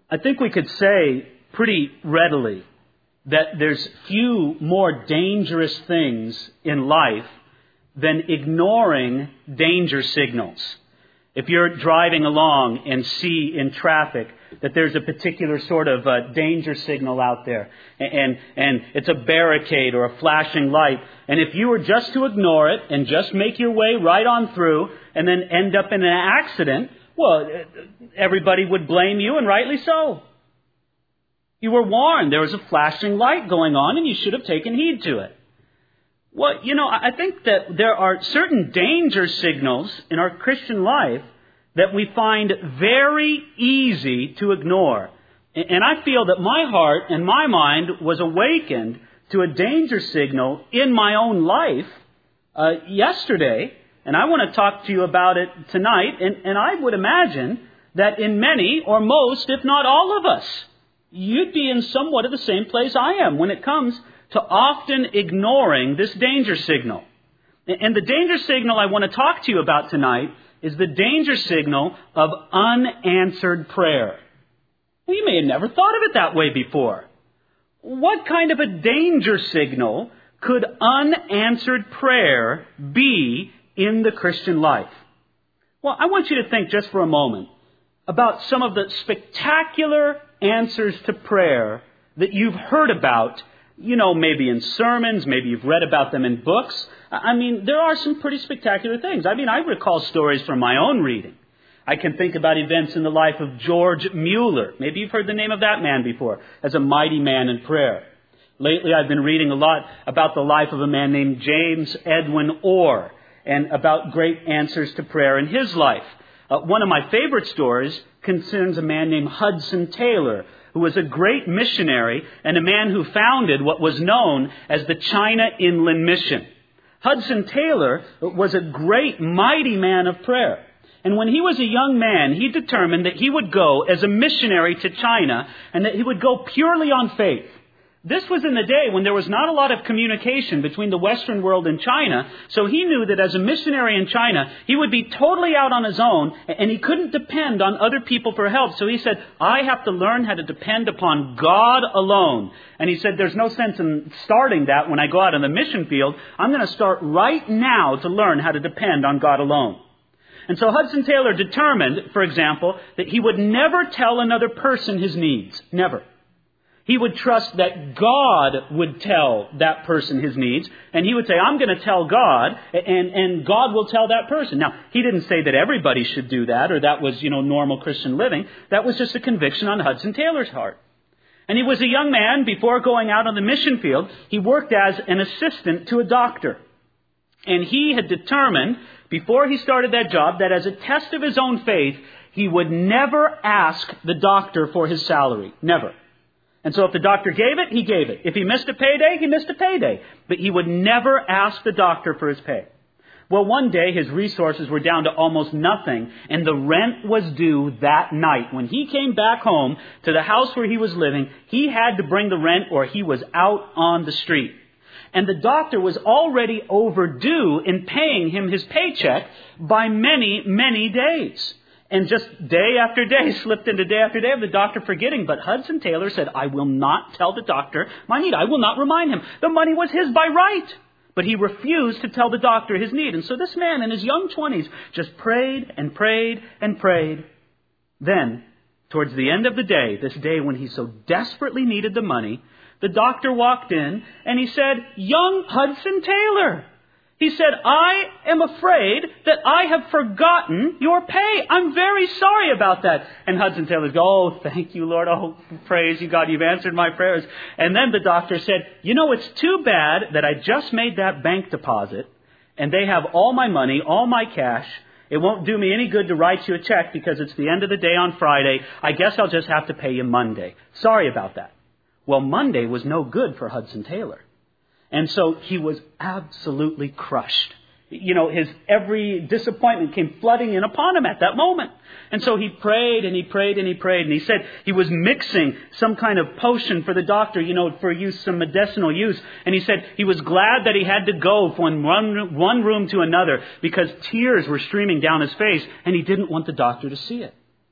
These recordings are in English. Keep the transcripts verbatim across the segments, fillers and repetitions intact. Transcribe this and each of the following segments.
I think we could say pretty readily that there's few more dangerous things in life than ignoring danger signals. If you're driving along and see in traffic that there's a particular sort of uh, danger signal out there, and, and it's a barricade or a flashing light, and if you were just to ignore it and just make your way right on through and then end up in an accident, well, everybody would blame you, and rightly so. You were warned there was a flashing light going on and you should have taken heed to it. Well, you know, I think that there are certain danger signals in our Christian life that we find very easy to ignore. And I feel that my heart and my mind was awakened to a danger signal in my own life uh, yesterday. And I want to talk to you about it tonight. And, and I would imagine that in many or most, if not all of us, you'd be in somewhat of the same place I am when it comes to often ignoring this danger signal. And the danger signal I want to talk to you about tonight is the danger signal of unanswered prayer. You may have never thought of it that way before. What kind of a danger signal could unanswered prayer be in the Christian life? Well, I want you to think just for a moment about some of the spectacular answers to prayer that you've heard about, you know, maybe in sermons, maybe you've read about them in books. I mean, there are some pretty spectacular things. I mean, I recall stories from my own reading. I can think about events in the life of George Mueller. Maybe you've heard the name of that man before, as a mighty man in prayer. Lately, I've been reading a lot about the life of a man named James Edwin Orr and about great answers to prayer in his life. Uh, one of my favorite stories concerns a man named Hudson Taylor, who was a great missionary and a man who founded what was known as the China Inland Mission. Hudson Taylor was a great, mighty man of prayer. And when he was a young man, he determined that he would go as a missionary to China and that he would go purely on faith. This was in the day when there was not a lot of communication between the Western world and China, so he knew that as a missionary in China, he would be totally out on his own, and he couldn't depend on other people for help. So he said, I have to learn how to depend upon God alone. And he said, there's no sense in starting that when I go out on the mission field. I'm going to start right now to learn how to depend on God alone. And so Hudson Taylor determined, for example, that he would never tell another person his needs. Never. He would trust that God would tell that person his needs. And he would say, I'm going to tell God, and, and God will tell that person. Now, he didn't say that everybody should do that, or that was, you know, normal Christian living. That was just a conviction on Hudson Taylor's heart. And he was a young man. Before going out on the mission field, he worked as an assistant to a doctor. And he had determined, before he started that job, that as a test of his own faith, he would never ask the doctor for his salary. Never. And so if the doctor gave it, he gave it. If he missed a payday, he missed a payday. But he would never ask the doctor for his pay. Well, one day his resources were down to almost nothing, and the rent was due that night. When he came back home to the house where he was living, he had to bring the rent or he was out on the street. And the doctor was already overdue in paying him his paycheck by many, many days. And just day after day slipped into day after day of the doctor forgetting. But Hudson Taylor said, I will not tell the doctor my need. I will not remind him. The money was his by right. But he refused to tell the doctor his need. And so this man in his young twenties just prayed and prayed and prayed. Then, towards the end of the day, this day when he so desperately needed the money, the doctor walked in and he said, young Hudson Taylor. He said, I am afraid that I have forgotten your pay. I'm very sorry about that. And Hudson Taylor goes, oh, thank you, Lord. Oh, praise you, God. You've answered my prayers. And then the doctor said, you know, it's too bad that I just made that bank deposit and they have all my money, all my cash. It won't do me any good to write you a check because it's the end of the day on Friday. I guess I'll just have to pay you Monday. Sorry about that. Well, Monday was no good for Hudson Taylor. And so he was absolutely crushed. You know, his every disappointment came flooding in upon him at that moment. And so he prayed and he prayed and he prayed. And he said he was mixing some kind of potion for the doctor, you know, for use, some medicinal use. And he said he was glad that he had to go from one, one room to another because tears were streaming down his face and he didn't want the doctor to see it.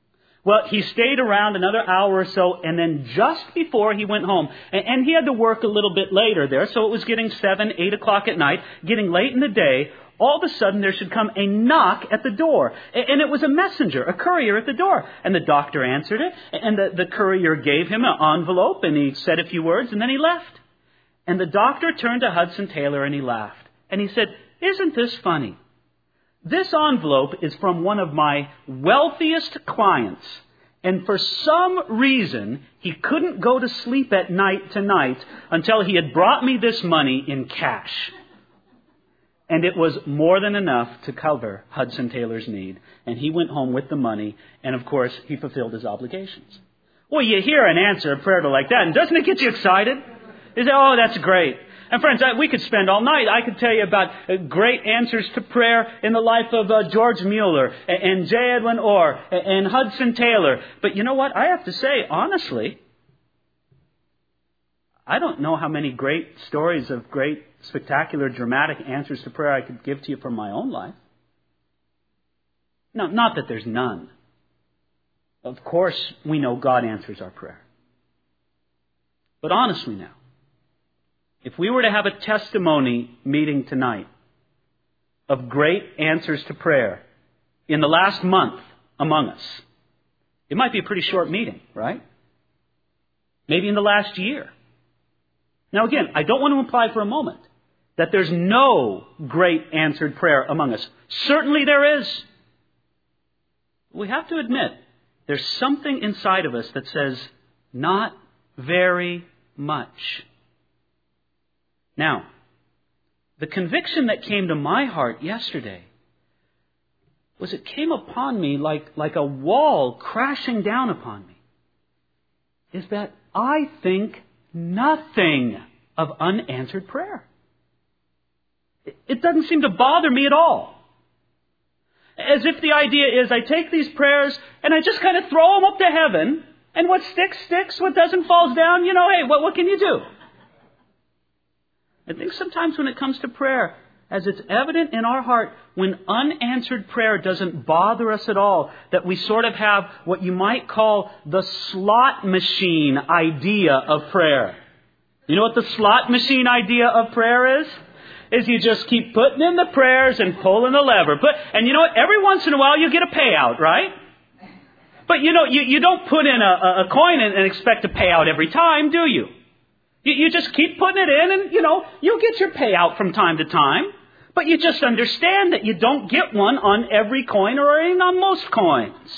Well, he stayed around another hour or so, and then just before he went home, and, and he had to work a little bit later there, so it was getting seven, eight o'clock at night, getting late in the day, all of a sudden there should come a knock at the door. And it was a messenger, a courier at the door. And the doctor answered it, and the, the courier gave him an envelope, and he said a few words, and then he left. And the doctor turned to Hudson Taylor, and he laughed. And he said, "Isn't this funny? This envelope is from one of my wealthiest clients. And for some reason, he couldn't go to sleep at night tonight until he had brought me this money in cash." And it was more than enough to cover Hudson Taylor's need. And he went home with the money. And of course, he fulfilled his obligations. Well, you hear an answer, a prayer like that, and doesn't it get you excited? You say, "Oh, that's great." And friends, we could spend all night. I could tell you about great answers to prayer in the life of uh, George Mueller and J. Edwin Orr and Hudson Taylor. But you know what? I have to say, honestly, I don't know how many great stories of great, spectacular, dramatic answers to prayer I could give to you from my own life. No, not that there's none. Of course, we know God answers our prayer. But honestly now, if we were to have a testimony meeting tonight of great answers to prayer in the last month among us, it might be a pretty short meeting, right? Maybe in the last year. Now again, I don't want to imply for a moment that there's no great answered prayer among us. Certainly there is. We have to admit, there's something inside of us that says, not very much. Now, the conviction that came to my heart yesterday was it came upon me like, like a wall crashing down upon me, is that I think nothing of unanswered prayer. It doesn't seem to bother me at all. As if the idea is I take these prayers and I just kind of throw them up to heaven, and what sticks, sticks, what doesn't falls down. You know, hey, what, what can you do? I think sometimes when it comes to prayer, as it's evident in our heart, when unanswered prayer doesn't bother us at all, that we sort of have what you might call the slot machine idea of prayer. You know what the slot machine idea of prayer is? Is you just keep putting in the prayers and pulling the lever. But, and you know what? Every once in a while you get a payout, right? But you know, you, you don't put in a, a coin and, and expect to pay out every time, do you? you? You just keep putting it in and, you know, you'll get your payout from time to time. But you just understand that you don't get one on every coin or even on most coins.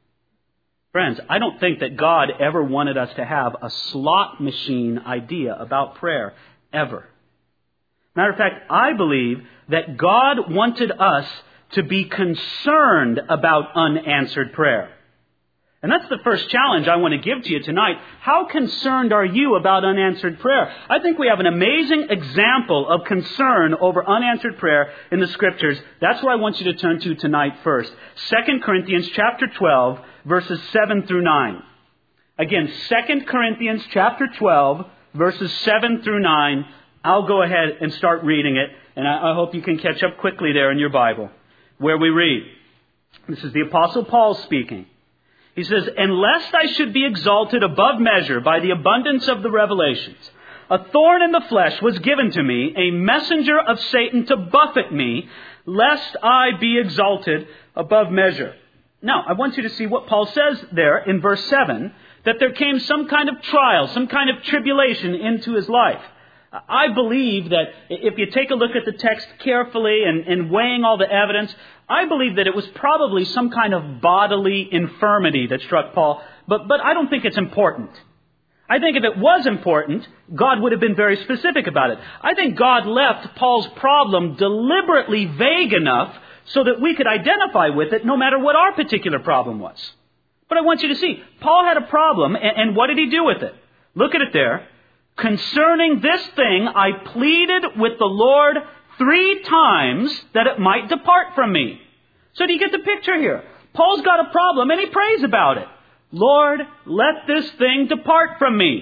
Friends, I don't think that God ever wanted us to have a slot machine idea about prayer, ever. Matter of fact, I believe that God wanted us to be concerned about unanswered prayer. And that's the first challenge I want to give to you tonight. How concerned are you about unanswered prayer? I think we have an amazing example of concern over unanswered prayer in the Scriptures. That's where I want you to turn to tonight first. Second Corinthians chapter twelve, verses seven through nine. Again, Second Corinthians chapter twelve, verses seven through nine. I'll go ahead and start reading it, and I hope you can catch up quickly there in your Bible, where we read. This is the Apostle Paul speaking. He says, "And lest I should be exalted above measure by the abundance of the revelations, a thorn in the flesh was given to me, a messenger of Satan to buffet me, lest I be exalted above measure." Now, I want you to see what Paul says there in verse seven, that there came some kind of trial, some kind of tribulation into his life. I believe that if you take a look at the text carefully and, and weighing all the evidence, I believe that it was probably some kind of bodily infirmity that struck Paul, but, but I don't think it's important. I think if it was important, God would have been very specific about it. I think God left Paul's problem deliberately vague enough so that we could identify with it no matter what our particular problem was. But I want you to see, Paul had a problem, and, and what did he do with it? Look at it there. "Concerning this thing, I pleaded with the Lord three times that it might depart from me." So do you get the picture here? Paul's got a problem and he prays about it. "Lord, let this thing depart from me."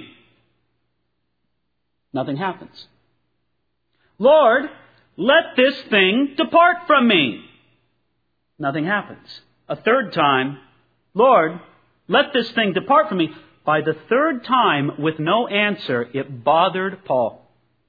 Nothing happens. "Lord, let this thing depart from me." Nothing happens. A third time, "Lord, Let this thing depart from me. By the third time, with no answer, it bothered Paul.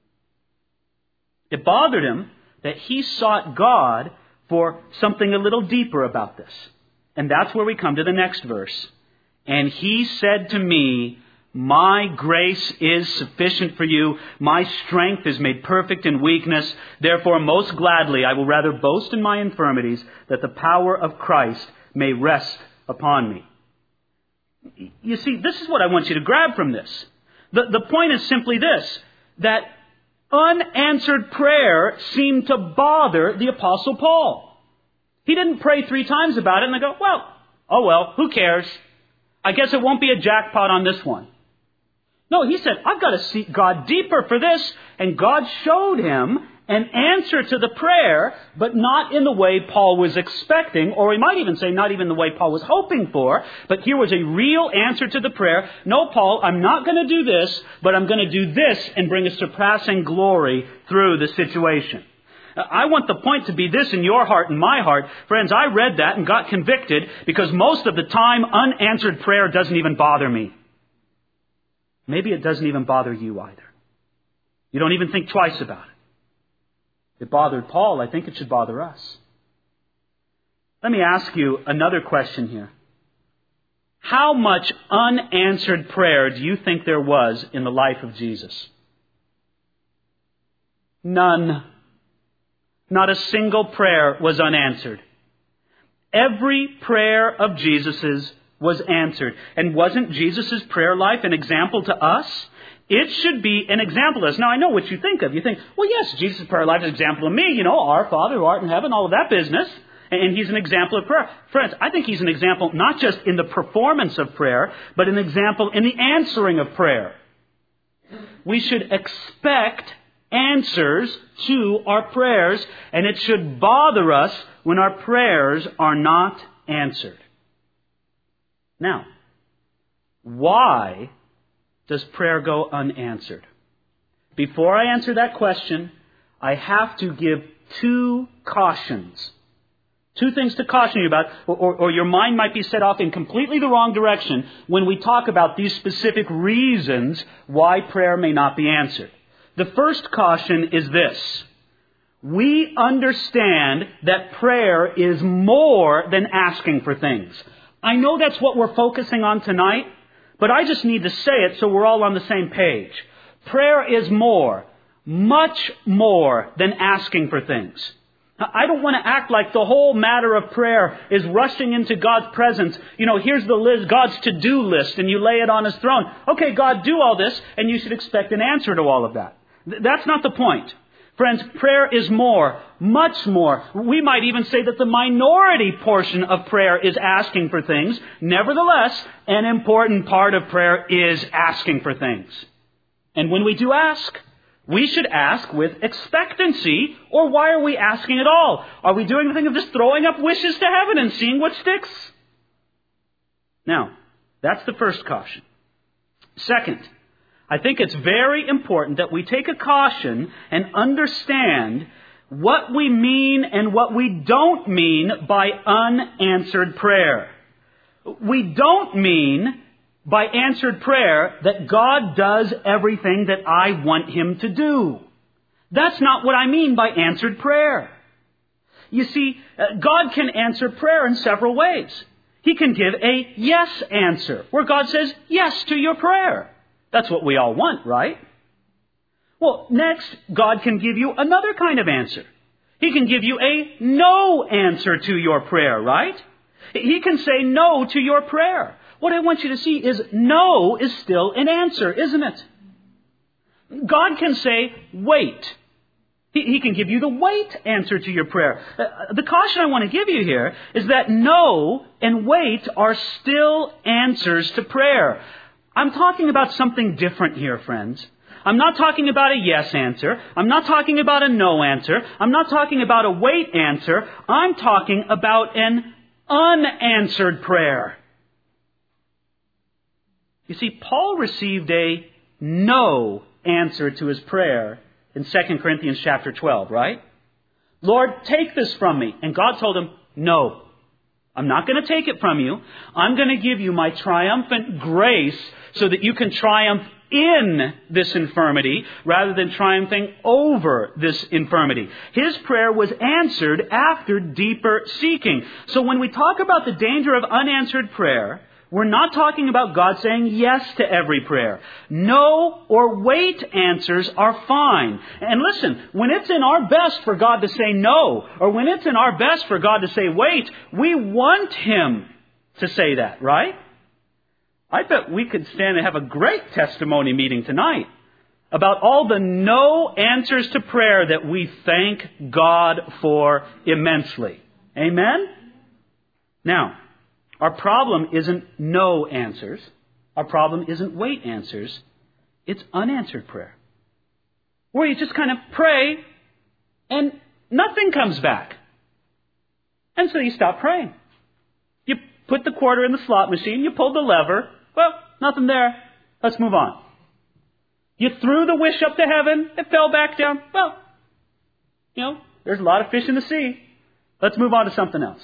It bothered him that he sought God for something a little deeper about this. And that's where we come to the next verse. And he said to me, my grace is sufficient for you. My strength is made perfect in weakness. Therefore, most gladly, I will rather boast in my infirmities, that the power of Christ may rest upon me. You see, this is what I want you to grab from this. The, the point is simply this, that unanswered prayer seemed to bother the Apostle Paul. He didn't pray three times about it and they go, well, oh well, who cares? I guess it won't be a jackpot on this one. No, he said, I've got to seek God deeper for this. And God showed him an answer to the prayer, but not in the way Paul was expecting, or we might even say not even the way Paul was hoping for. But here was a real answer to the prayer. No, Paul, I'm not going to do this, but I'm going to do this and bring a surpassing glory through the situation. I want the point to be this in your heart and my heart. Friends, I read that and got convicted because most of the time unanswered prayer doesn't even bother me. Maybe it doesn't even bother you either. You don't even think twice about it. It bothered Paul. I think it should bother us. Let me ask you another question here. How much unanswered prayer do you think there was in the life of Jesus? None. Not a single prayer was unanswered. Every prayer of Jesus's was answered. And wasn't Jesus' prayer life an example to us? It should be an example to us. Now, I know what you think of. You think, well, yes, Jesus' prayer life is an example of me. You know, our Father who art in heaven, all of that business. And he's an example of prayer. Friends, I think he's an example not just in the performance of prayer, but an example in the answering of prayer. We should expect answers to our prayers, and it should bother us when our prayers are not answered. Now, why does prayer go unanswered? Before I answer that question, I have to give two cautions. Two things to caution you about, or, or, or your mind might be set off in completely the wrong direction when we talk about these specific reasons why prayer may not be answered. The first caution is this. We understand that prayer is more than asking for things. I know that's what we're focusing on tonight, but I just need to say it so we're all on the same page. Prayer is more, much more than asking for things. I don't want to act like the whole matter of prayer is rushing into God's presence. You know, here's the list, God's to-do list, and you lay it on His throne. Okay, God, do all this, and you should expect an answer to all of that. That's not the point. Friends, prayer is more, much more. We might even say that the minority portion of prayer is asking for things. Nevertheless, an important part of prayer is asking for things. And when we do ask, we should ask with expectancy, or why are we asking at all? Are we doing the thing of just throwing up wishes to heaven and seeing what sticks? Now, that's the first caution. Second, I think it's very important that we take a caution and understand what we mean and what we don't mean by unanswered prayer. We don't mean by answered prayer that God does everything that I want Him to do. That's not what I mean by answered prayer. You see, God can answer prayer in several ways. He can give a yes answer, where God says yes to your prayer. That's what we all want, right? Well, next, God can give you another kind of answer. He can give you a no answer to your prayer, right? He can say no to your prayer. What I want you to see is no is still an answer, isn't it? God can say wait. He, he can give you the wait answer to your prayer. Uh, the caution I want to give you here is that no and wait are still answers to prayer. I'm talking about something different here, friends. I'm not talking about a yes answer. I'm not talking about a no answer. I'm not talking about a wait answer. I'm talking about an unanswered prayer. You see, Paul received a no answer to his prayer in Second Corinthians chapter twelve, right? Lord, take this from me. And God told him, no, I'm not going to take it from you. I'm going to give you my triumphant grace so that you can triumph in this infirmity rather than triumphing over this infirmity. His prayer was answered after deeper seeking. So when we talk about the danger of unanswered prayer, we're not talking about God saying yes to every prayer. No or wait answers are fine. And listen, when it's in our best for God to say no, or when it's in our best for God to say wait, we want Him to say that, right? I bet we could stand and have a great testimony meeting tonight about all the no answers to prayer that we thank God for immensely. Amen? Now, our problem isn't no answers. Our problem isn't wait answers. It's unanswered prayer. Where you just kind of pray and nothing comes back. And so you stop praying. You put the quarter in the slot machine, you pulled the lever. Well, nothing there. Let's move on. You threw the wish up to heaven. It fell back down. Well, you know, there's a lot of fish in the sea. Let's move on to something else.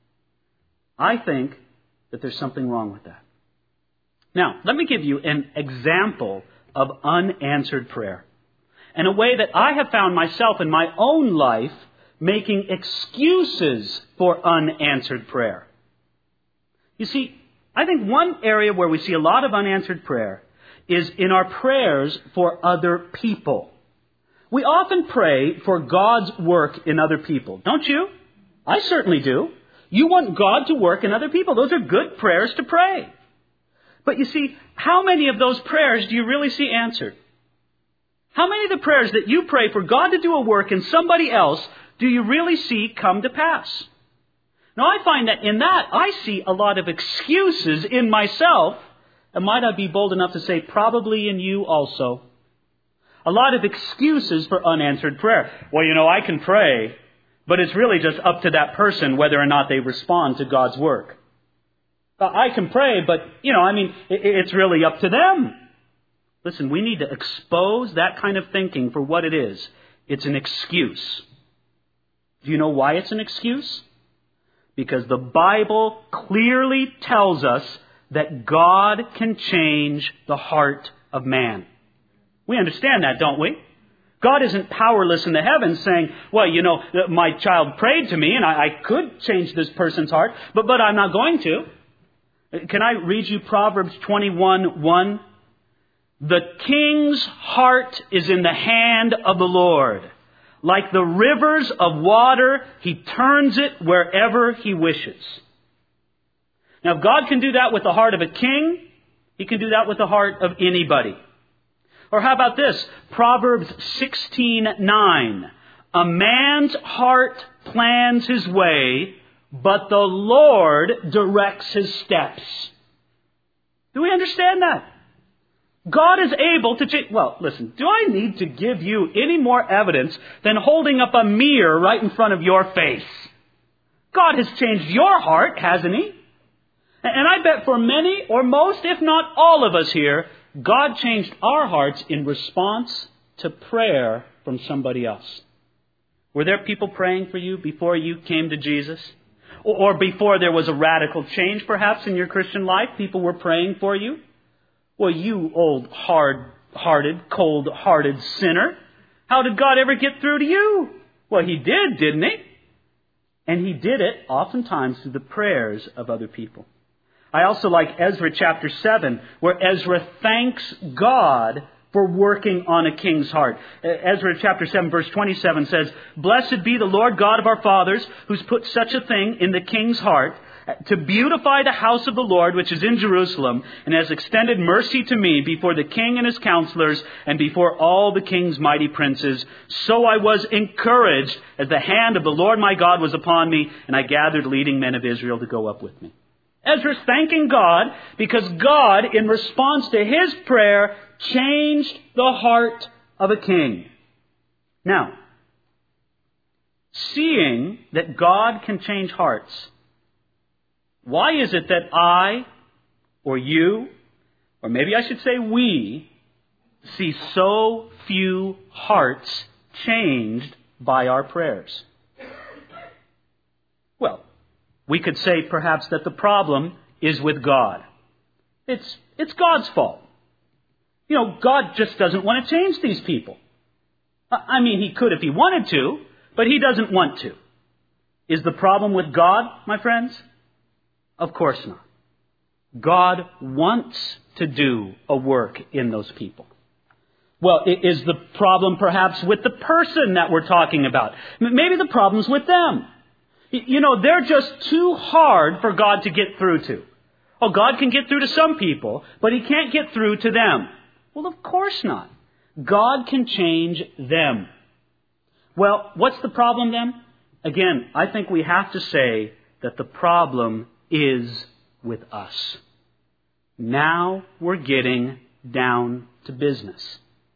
I think that there's something wrong with that. Now, let me give you an example of unanswered prayer. And a way that I have found myself in my own life making excuses for unanswered prayer. You see, I think one area where we see a lot of unanswered prayer is in our prayers for other people. We often pray for God's work in other people, don't you? I certainly do. You want God to work in other people. Those are good prayers to pray. But you see, how many of those prayers do you really see answered? How many of the prayers that you pray for God to do a work in somebody else do you really see come to pass? Now, I find that in that, I see a lot of excuses in myself, and might I be bold enough to say probably in you also. A lot of excuses for unanswered prayer. Well, you know, I can pray, but it's really just up to that person whether or not they respond to God's work. Uh, I can pray, but, you know, I mean, it, it's really up to them. Listen, we need to expose that kind of thinking for what it is. It's an excuse. Do you know why it's an excuse? Because the Bible clearly tells us that God can change the heart of man. We understand that, don't we? God isn't powerless in the heavens saying, well, you know, my child prayed to me and I, I could change this person's heart, but, but I'm not going to. Can I read you Proverbs twenty-one one? The king's heart is in the hand of the Lord. Like the rivers of water, He turns it wherever He wishes. Now, if God can do that with the heart of a king, He can do that with the heart of anybody. Or how about this? Proverbs sixteen nine. A man's heart plans his way, but the Lord directs his steps. Do we understand that? God is able to change. Well, listen, do I need to give you any more evidence than holding up a mirror right in front of your face? God has changed your heart, hasn't He? And I bet for many, or most, if not all of us here, God changed our hearts in response to prayer from somebody else. Were there people praying for you before you came to Jesus? Or before there was a radical change, perhaps, in your Christian life? People were praying for you? Well, you old, hard-hearted, cold-hearted sinner, how did God ever get through to you? Well, He did, didn't He? And He did it oftentimes through the prayers of other people. I also like Ezra chapter seven, where Ezra thanks God for working on a king's heart. Ezra chapter seven, verse twenty-seven says, Blessed be the Lord God of our fathers, who's put such a thing in the king's heart, to beautify the house of the Lord, which is in Jerusalem, and has extended mercy to me before the king and his counselors, and before all the king's mighty princes. So I was encouraged as the hand of the Lord my God was upon me, and I gathered leading men of Israel to go up with me. Ezra's thanking God because God, in response to his prayer, changed the heart of a king. Now, seeing that God can change hearts, why is it that I, or you, or maybe I should say we, see so few hearts changed by our prayers? Well, We could say perhaps that the problem is with God. It's, it's God's fault. You know, God just doesn't want to change these people. I mean, He could if He wanted to, but He doesn't want to. Is the problem with God, my friends? Of course not. God wants to do a work in those people. Well, is the problem perhaps with the person that we're talking about? Maybe the problem's with them. You know, they're just too hard for God to get through to. Oh, God can get through to some people, but He can't get through to them. Well, of course not. God can change them. Well, what's the problem then? Again, I think we have to say that the problem is with us. Now we're getting down to business.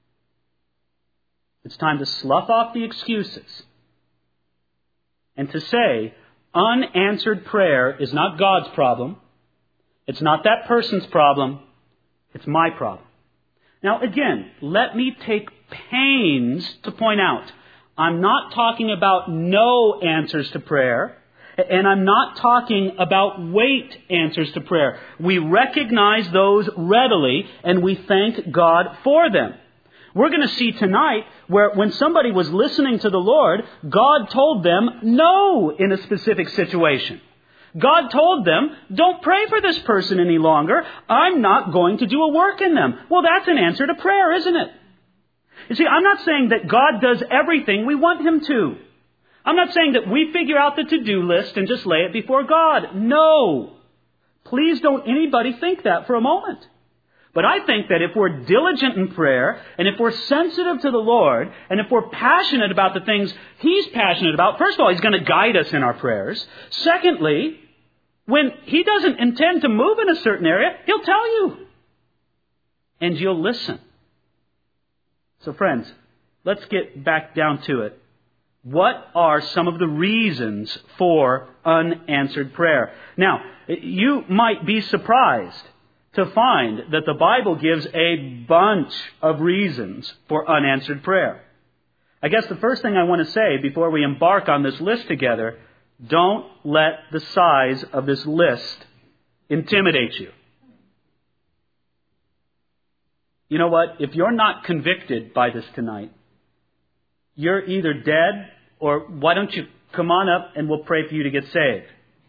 It's time to slough off the excuses and to say unanswered prayer is not God's problem. It's not that person's problem. It's my problem. Now again, let me take pains to point out, I'm not talking about no answers to prayer, and I'm not talking about wait answers to prayer. We recognize those readily, and we thank God for them. We're going to see tonight where when somebody was listening to the Lord, God told them no in a specific situation. God told them, don't pray for this person any longer. I'm not going to do a work in them. Well, that's an answer to prayer, isn't it? You see, I'm not saying that God does everything we want Him to. I'm not saying that we figure out the to-do list and just lay it before God. No. Please don't anybody think that for a moment. But I think that if we're diligent in prayer, and if we're sensitive to the Lord, and if we're passionate about the things He's passionate about, first of all, He's going to guide us in our prayers. Secondly, when He doesn't intend to move in a certain area, He'll tell you. And you'll listen. So friends, let's get back down to it. What are some of the reasons for unanswered prayer? Now, you might be surprised to find that the Bible gives a bunch of reasons for unanswered prayer. I guess the first thing I want to say before we embark on this list together, don't let the size of this list intimidate you. You know what? If you're not convicted by this tonight, you're either dead or why don't you come on up and we'll pray for you to get saved.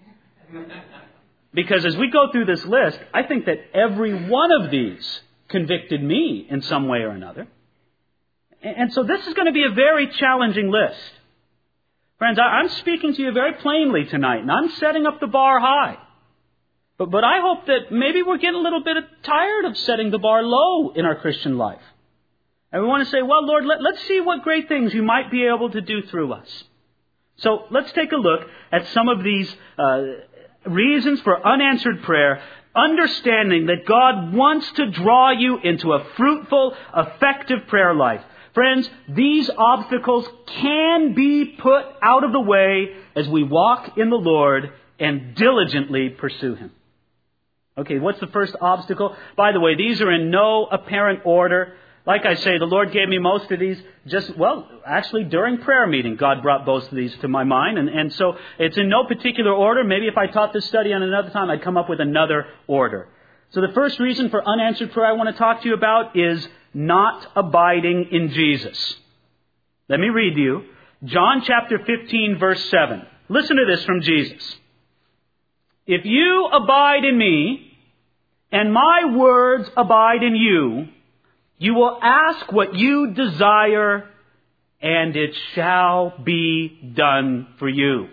Because as we go through this list, I think that every one of these convicted me in some way or another. And so this is going to be a very challenging list. Friends, I'm speaking to you very plainly tonight, and I'm setting up the bar high. But, but I hope that maybe we're getting a little bit tired of setting the bar low in our Christian life. And we want to say, well, Lord, let, let's see what great things you might be able to do through us. So let's take a look at some of these uh, reasons for unanswered prayer, understanding that God wants to draw you into a fruitful, effective prayer life. Friends, these obstacles can be put out of the way as we walk in the Lord and diligently pursue Him. Okay, what's the first obstacle? By the way, these are in no apparent order. Like I say, the Lord gave me most of these just, well, actually during prayer meeting, God brought both of these to my mind. And, and so it's in no particular order. Maybe if I taught this study on another time, I'd come up with another order. So the first reason for unanswered prayer I want to talk to you about is not abiding in Jesus. Let me read to you John chapter fifteen, verse seven. Listen to this from Jesus. If you abide in me, and my words abide in you, you will ask what you desire, and it shall be done for you.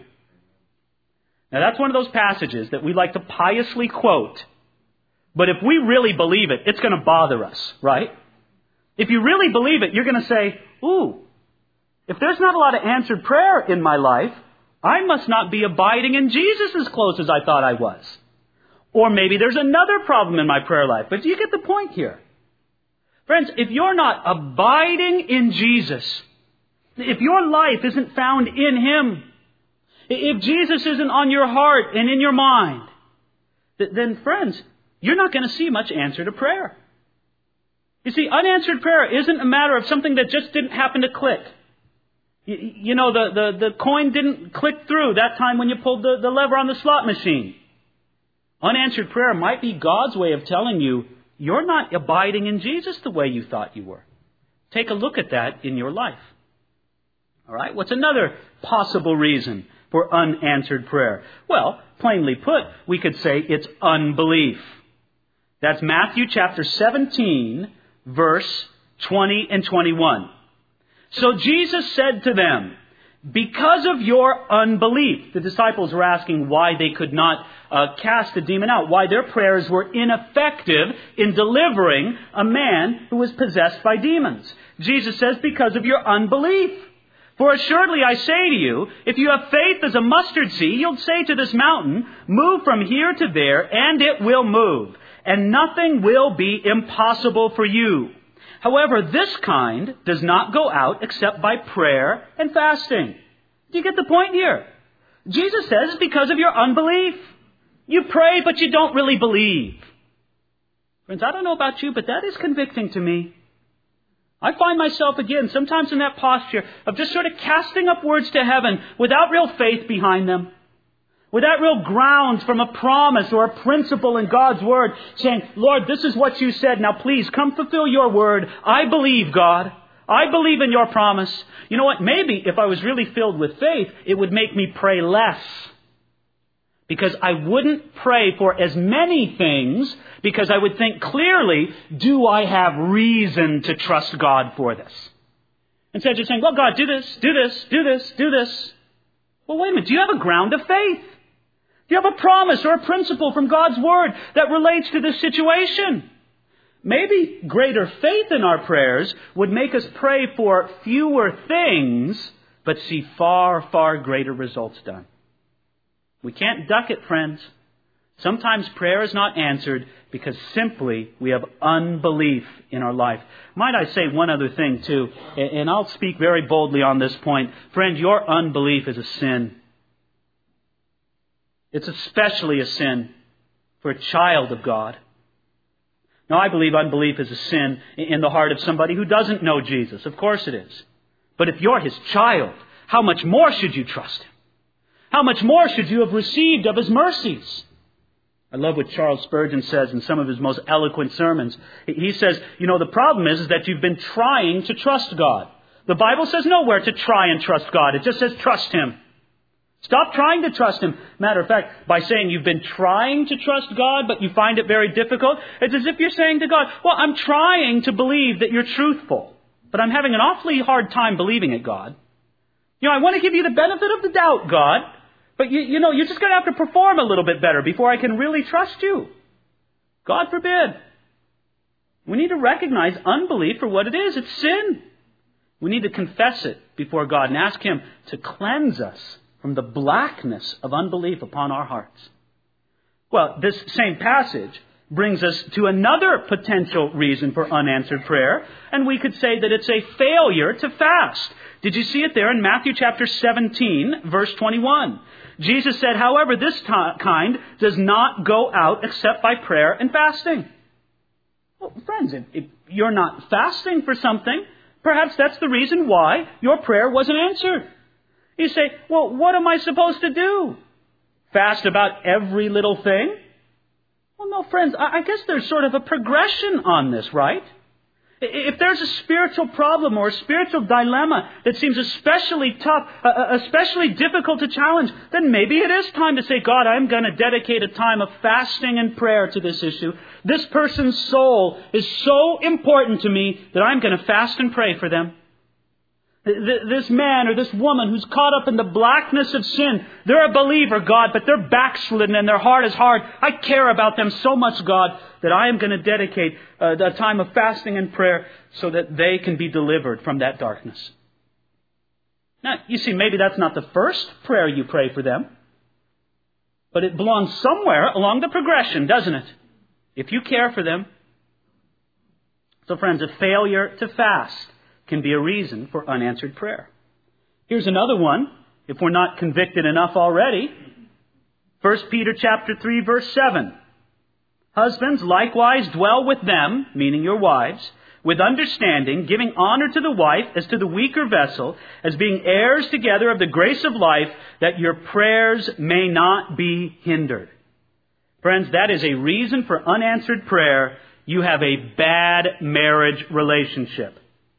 Now that's one of those passages that we like to piously quote. But if we really believe it, it's going to bother us, right? If you really believe it, you're going to say, ooh, if there's not a lot of answered prayer in my life, I must not be abiding in Jesus as close as I thought I was. Or maybe there's another problem in my prayer life. But do you get the point here? Friends, if you're not abiding in Jesus, if your life isn't found in Him, if Jesus isn't on your heart and in your mind, then friends, you're not going to see much answer to prayer. You see, unanswered prayer isn't a matter of something that just didn't happen to click. You, you know, the, the, the coin didn't click through that time when you pulled the, the lever on the slot machine. Unanswered prayer might be God's way of telling you, you're not abiding in Jesus the way you thought you were. Take a look at that in your life. All right, what's another possible reason for unanswered prayer? Well, plainly put, we could say it's unbelief. That's Matthew chapter seventeen, verse twenty and twenty-one. So Jesus said to them, because of your unbelief. The disciples were asking why they could not uh, cast the demon out, why their prayers were ineffective in delivering a man who was possessed by demons. Jesus says, because of your unbelief. For assuredly I say to you, if you have faith as a mustard seed, you'll say to this mountain, move from here to there, and it will move. And nothing will be impossible for you. However, this kind does not go out except by prayer and fasting. Do you get the point here? Jesus says it's because of your unbelief. You pray, but you don't really believe. Friends, I don't know about you, but that is convicting to me. I find myself again sometimes in that posture of just sort of casting up words to heaven without real faith behind them. Without real grounds from a promise or a principle in God's Word, saying, Lord, this is what you said. Now please come fulfill your word. I believe, God. I believe in your promise. You know what? Maybe if I was really filled with faith, it would make me pray less. Because I wouldn't pray for as many things, because I would think clearly, do I have reason to trust God for this? Instead of just saying, well, God, do this, do this, do this, do this. Well, wait a minute. Do you have a ground of faith? Do you have a promise or a principle from God's Word that relates to this situation? Maybe greater faith in our prayers would make us pray for fewer things, but see far, far greater results done. We can't duck it, friends. Sometimes prayer is not answered because simply we have unbelief in our life. Might I say one other thing too, and I'll speak very boldly on this point. Friend, your unbelief is a sin. It's especially a sin for a child of God. Now, I believe unbelief is a sin in the heart of somebody who doesn't know Jesus. Of course it is. But if you're His child, how much more should you trust Him? How much more should you have received of His mercies? I love what Charles Spurgeon says in some of his most eloquent sermons. He says, you know, the problem is, is that you've been trying to trust God. The Bible says nowhere to try and trust God. It just says trust Him. Stop trying to trust Him. Matter of fact, by saying you've been trying to trust God, but you find it very difficult, it's as if you're saying to God, well, I'm trying to believe that you're truthful, but I'm having an awfully hard time believing it, God. You know, I want to give you the benefit of the doubt, God, but you, you know, you're just going to have to perform a little bit better before I can really trust you. God forbid. We need to recognize unbelief for what it is. It's sin. We need to confess it before God and ask Him to cleanse us from the blackness of unbelief upon our hearts. Well, this same passage brings us to another potential reason for unanswered prayer, and we could say that it's a failure to fast. Did you see it there in Matthew chapter seventeen, verse twenty-one? Jesus said, however, this t- kind does not go out except by prayer and fasting. Well, friends, if, if you're not fasting for something, perhaps that's the reason why your prayer wasn't answered. You say, well, what am I supposed to do? Fast about every little thing? Well, no, friends, I guess there's sort of a progression on this, right? If there's a spiritual problem or a spiritual dilemma that seems especially tough, especially difficult to challenge, then maybe it is time to say, God, I'm going to dedicate a time of fasting and prayer to this issue. This person's soul is so important to me that I'm going to fast and pray for them. This man or this woman who's caught up in the blackness of sin, they're a believer, God, but they're backslidden and their heart is hard. I care about them so much, God, that I am going to dedicate uh, a time of fasting and prayer so that they can be delivered from that darkness. Now, you see, maybe that's not the first prayer you pray for them, but it belongs somewhere along the progression, doesn't it? If you care for them. So, friends, a failure to fast can be a reason for unanswered prayer. Here's another one, if we're not convicted enough already. First Peter chapter three, verse seven. Husbands, likewise dwell with them, meaning your wives, with understanding, giving honor to the wife as to the weaker vessel, as being heirs together of the grace of life, that your prayers may not be hindered. Friends, that is a reason for unanswered prayer. You have a bad marriage relationship.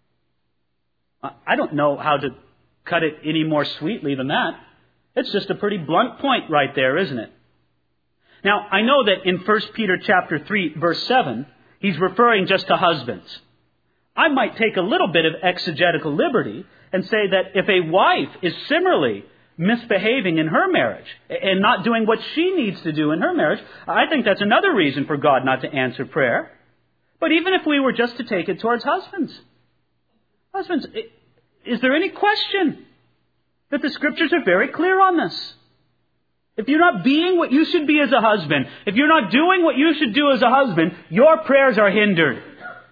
I don't know how to cut it any more sweetly than that. It's just a pretty blunt point right there, isn't it? Now, I know that in First Peter chapter three, verse seven, he's referring just to husbands. I might take a little bit of exegetical liberty and say that if a wife is similarly misbehaving in her marriage and not doing what she needs to do in her marriage, I think that's another reason for God not to answer prayer. But even if we were just to take it towards husbands, husbands, is there any question that the Scriptures are very clear on this? If you're not being what you should be as a husband, if you're not doing what you should do as a husband, your prayers are hindered.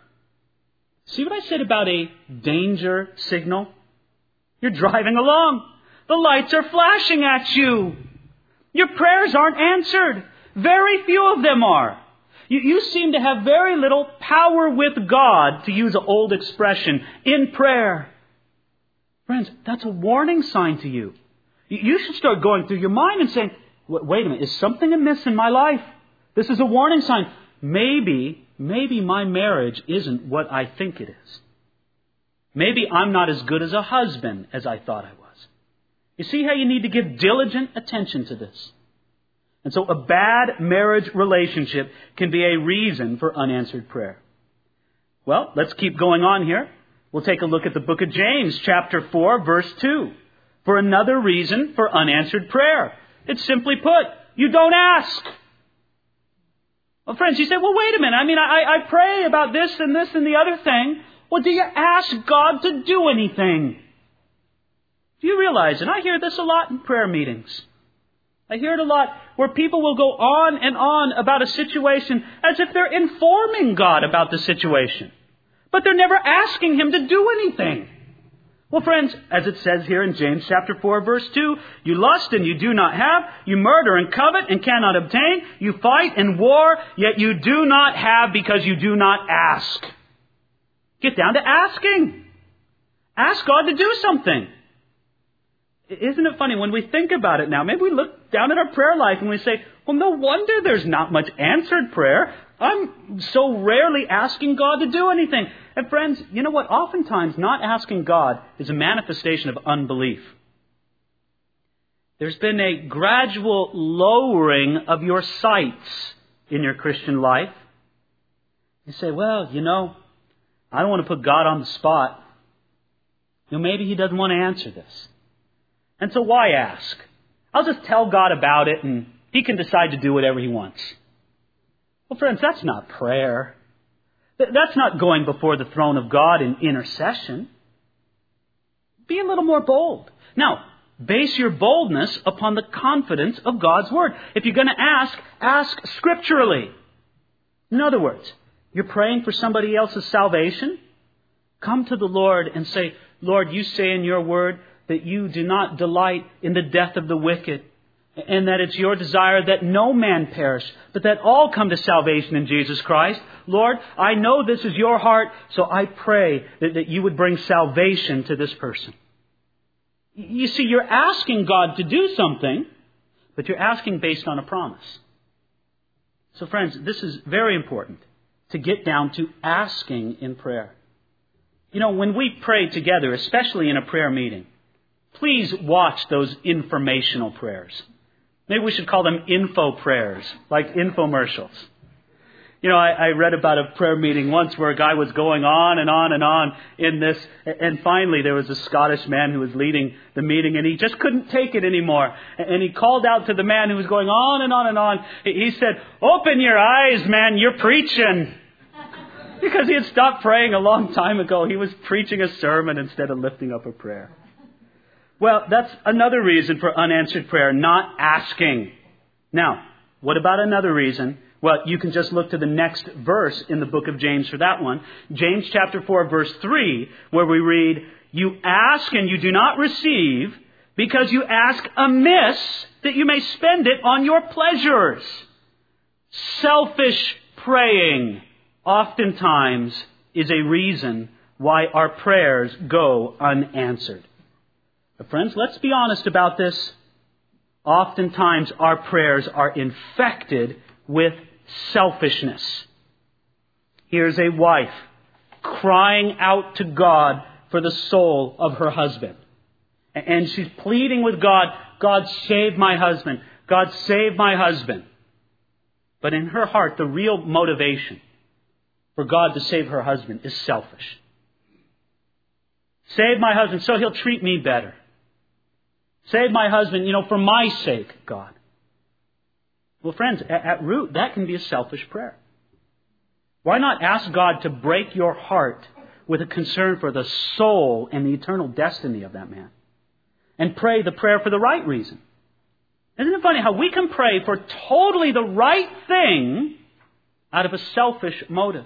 See what I said about a danger signal? You're driving along. The lights are flashing at you. Your prayers aren't answered. Very few of them are. You, you seem to have very little power with God, to use an old expression, in prayer. Friends, that's a warning sign to you. You should start going through your mind and saying, wait a minute, is something amiss in my life? This is a warning sign. Maybe, maybe my marriage isn't what I think it is. Maybe I'm not as good as a husband as I thought I was. You see how you need to give diligent attention to this? And so a bad marriage relationship can be a reason for unanswered prayer. Well, let's keep going on here. We'll take a look at the book of James, chapter four, verse two. For another reason for unanswered prayer. It's simply put, you don't ask. Well, friends, you say, well, wait a minute. I mean, I, I pray about this and this and the other thing. Well, do you ask God to do anything? Do you realize, and I hear this a lot in prayer meetings. I hear it a lot where people will go on and on about a situation as if they're informing God about the situation. But they're never asking Him to do anything. Well, friends, as it says here in James chapter four, verse two, you lust and you do not have, you murder and covet and cannot obtain, you fight and war, yet you do not have because you do not ask. Get down to asking. Ask God to do something. Isn't it funny when we think about it now? Maybe we look down at our prayer life and we say, well, no wonder there's not much answered prayer. I'm so rarely asking God to do anything. And friends, you know what? Oftentimes not asking God is a manifestation of unbelief. There's been a gradual lowering of your sights in your Christian life. You say, well, you know, I don't want to put God on the spot. You know, maybe He doesn't want to answer this. And so why ask? I'll just tell God about it and He can decide to do whatever He wants. Well, friends, that's not prayer. That's not going before the throne of God in intercession. Be a little more bold. Now, base your boldness upon the confidence of God's Word. If you're going to ask, ask scripturally. In other words, you're praying for somebody else's salvation? Come to the Lord and say, Lord, you say in your Word that you do not delight in the death of the wicked, and that it's your desire that no man perish, but that all come to salvation in Jesus Christ. Lord, I know this is your heart, so I pray that, that you would bring salvation to this person. You see, you're asking God to do something, but you're asking based on a promise. So friends, this is very important, to get down to asking in prayer. You know, when we pray together, especially in a prayer meeting, please watch those informational prayers. Maybe we should call them info prayers, like infomercials. You know, I, I read about a prayer meeting once where a guy was going on and on and on in this. And finally, there was a Scottish man who was leading the meeting, and he just couldn't take it anymore. And he called out to the man who was going on and on and on. He said, "Open your eyes, man, you're preaching." Because he had stopped praying a long time ago. He was preaching a sermon instead of lifting up a prayer. Well, that's another reason for unanswered prayer, not asking. Now, what about another reason? Well, you can just look to the next verse in the book of James for that one. James chapter four, verse three, where we read, "You ask and you do not receive, because you ask amiss, that you may spend it on your pleasures." Selfish praying oftentimes is a reason why our prayers go unanswered. But friends, let's be honest about this. Oftentimes our prayers are infected with selfishness. Here's a wife crying out to God for the soul of her husband. And she's pleading with God, God, save my husband. God, save my husband. But in her heart, the real motivation for God to save her husband is selfish. Save my husband so he'll treat me better. Save my husband, you know, for my sake, God. Well, friends, at, at root, that can be a selfish prayer. Why not ask God to break your heart with a concern for the soul and the eternal destiny of that man? And pray the prayer for the right reason. Isn't it funny how we can pray for totally the right thing out of a selfish motive?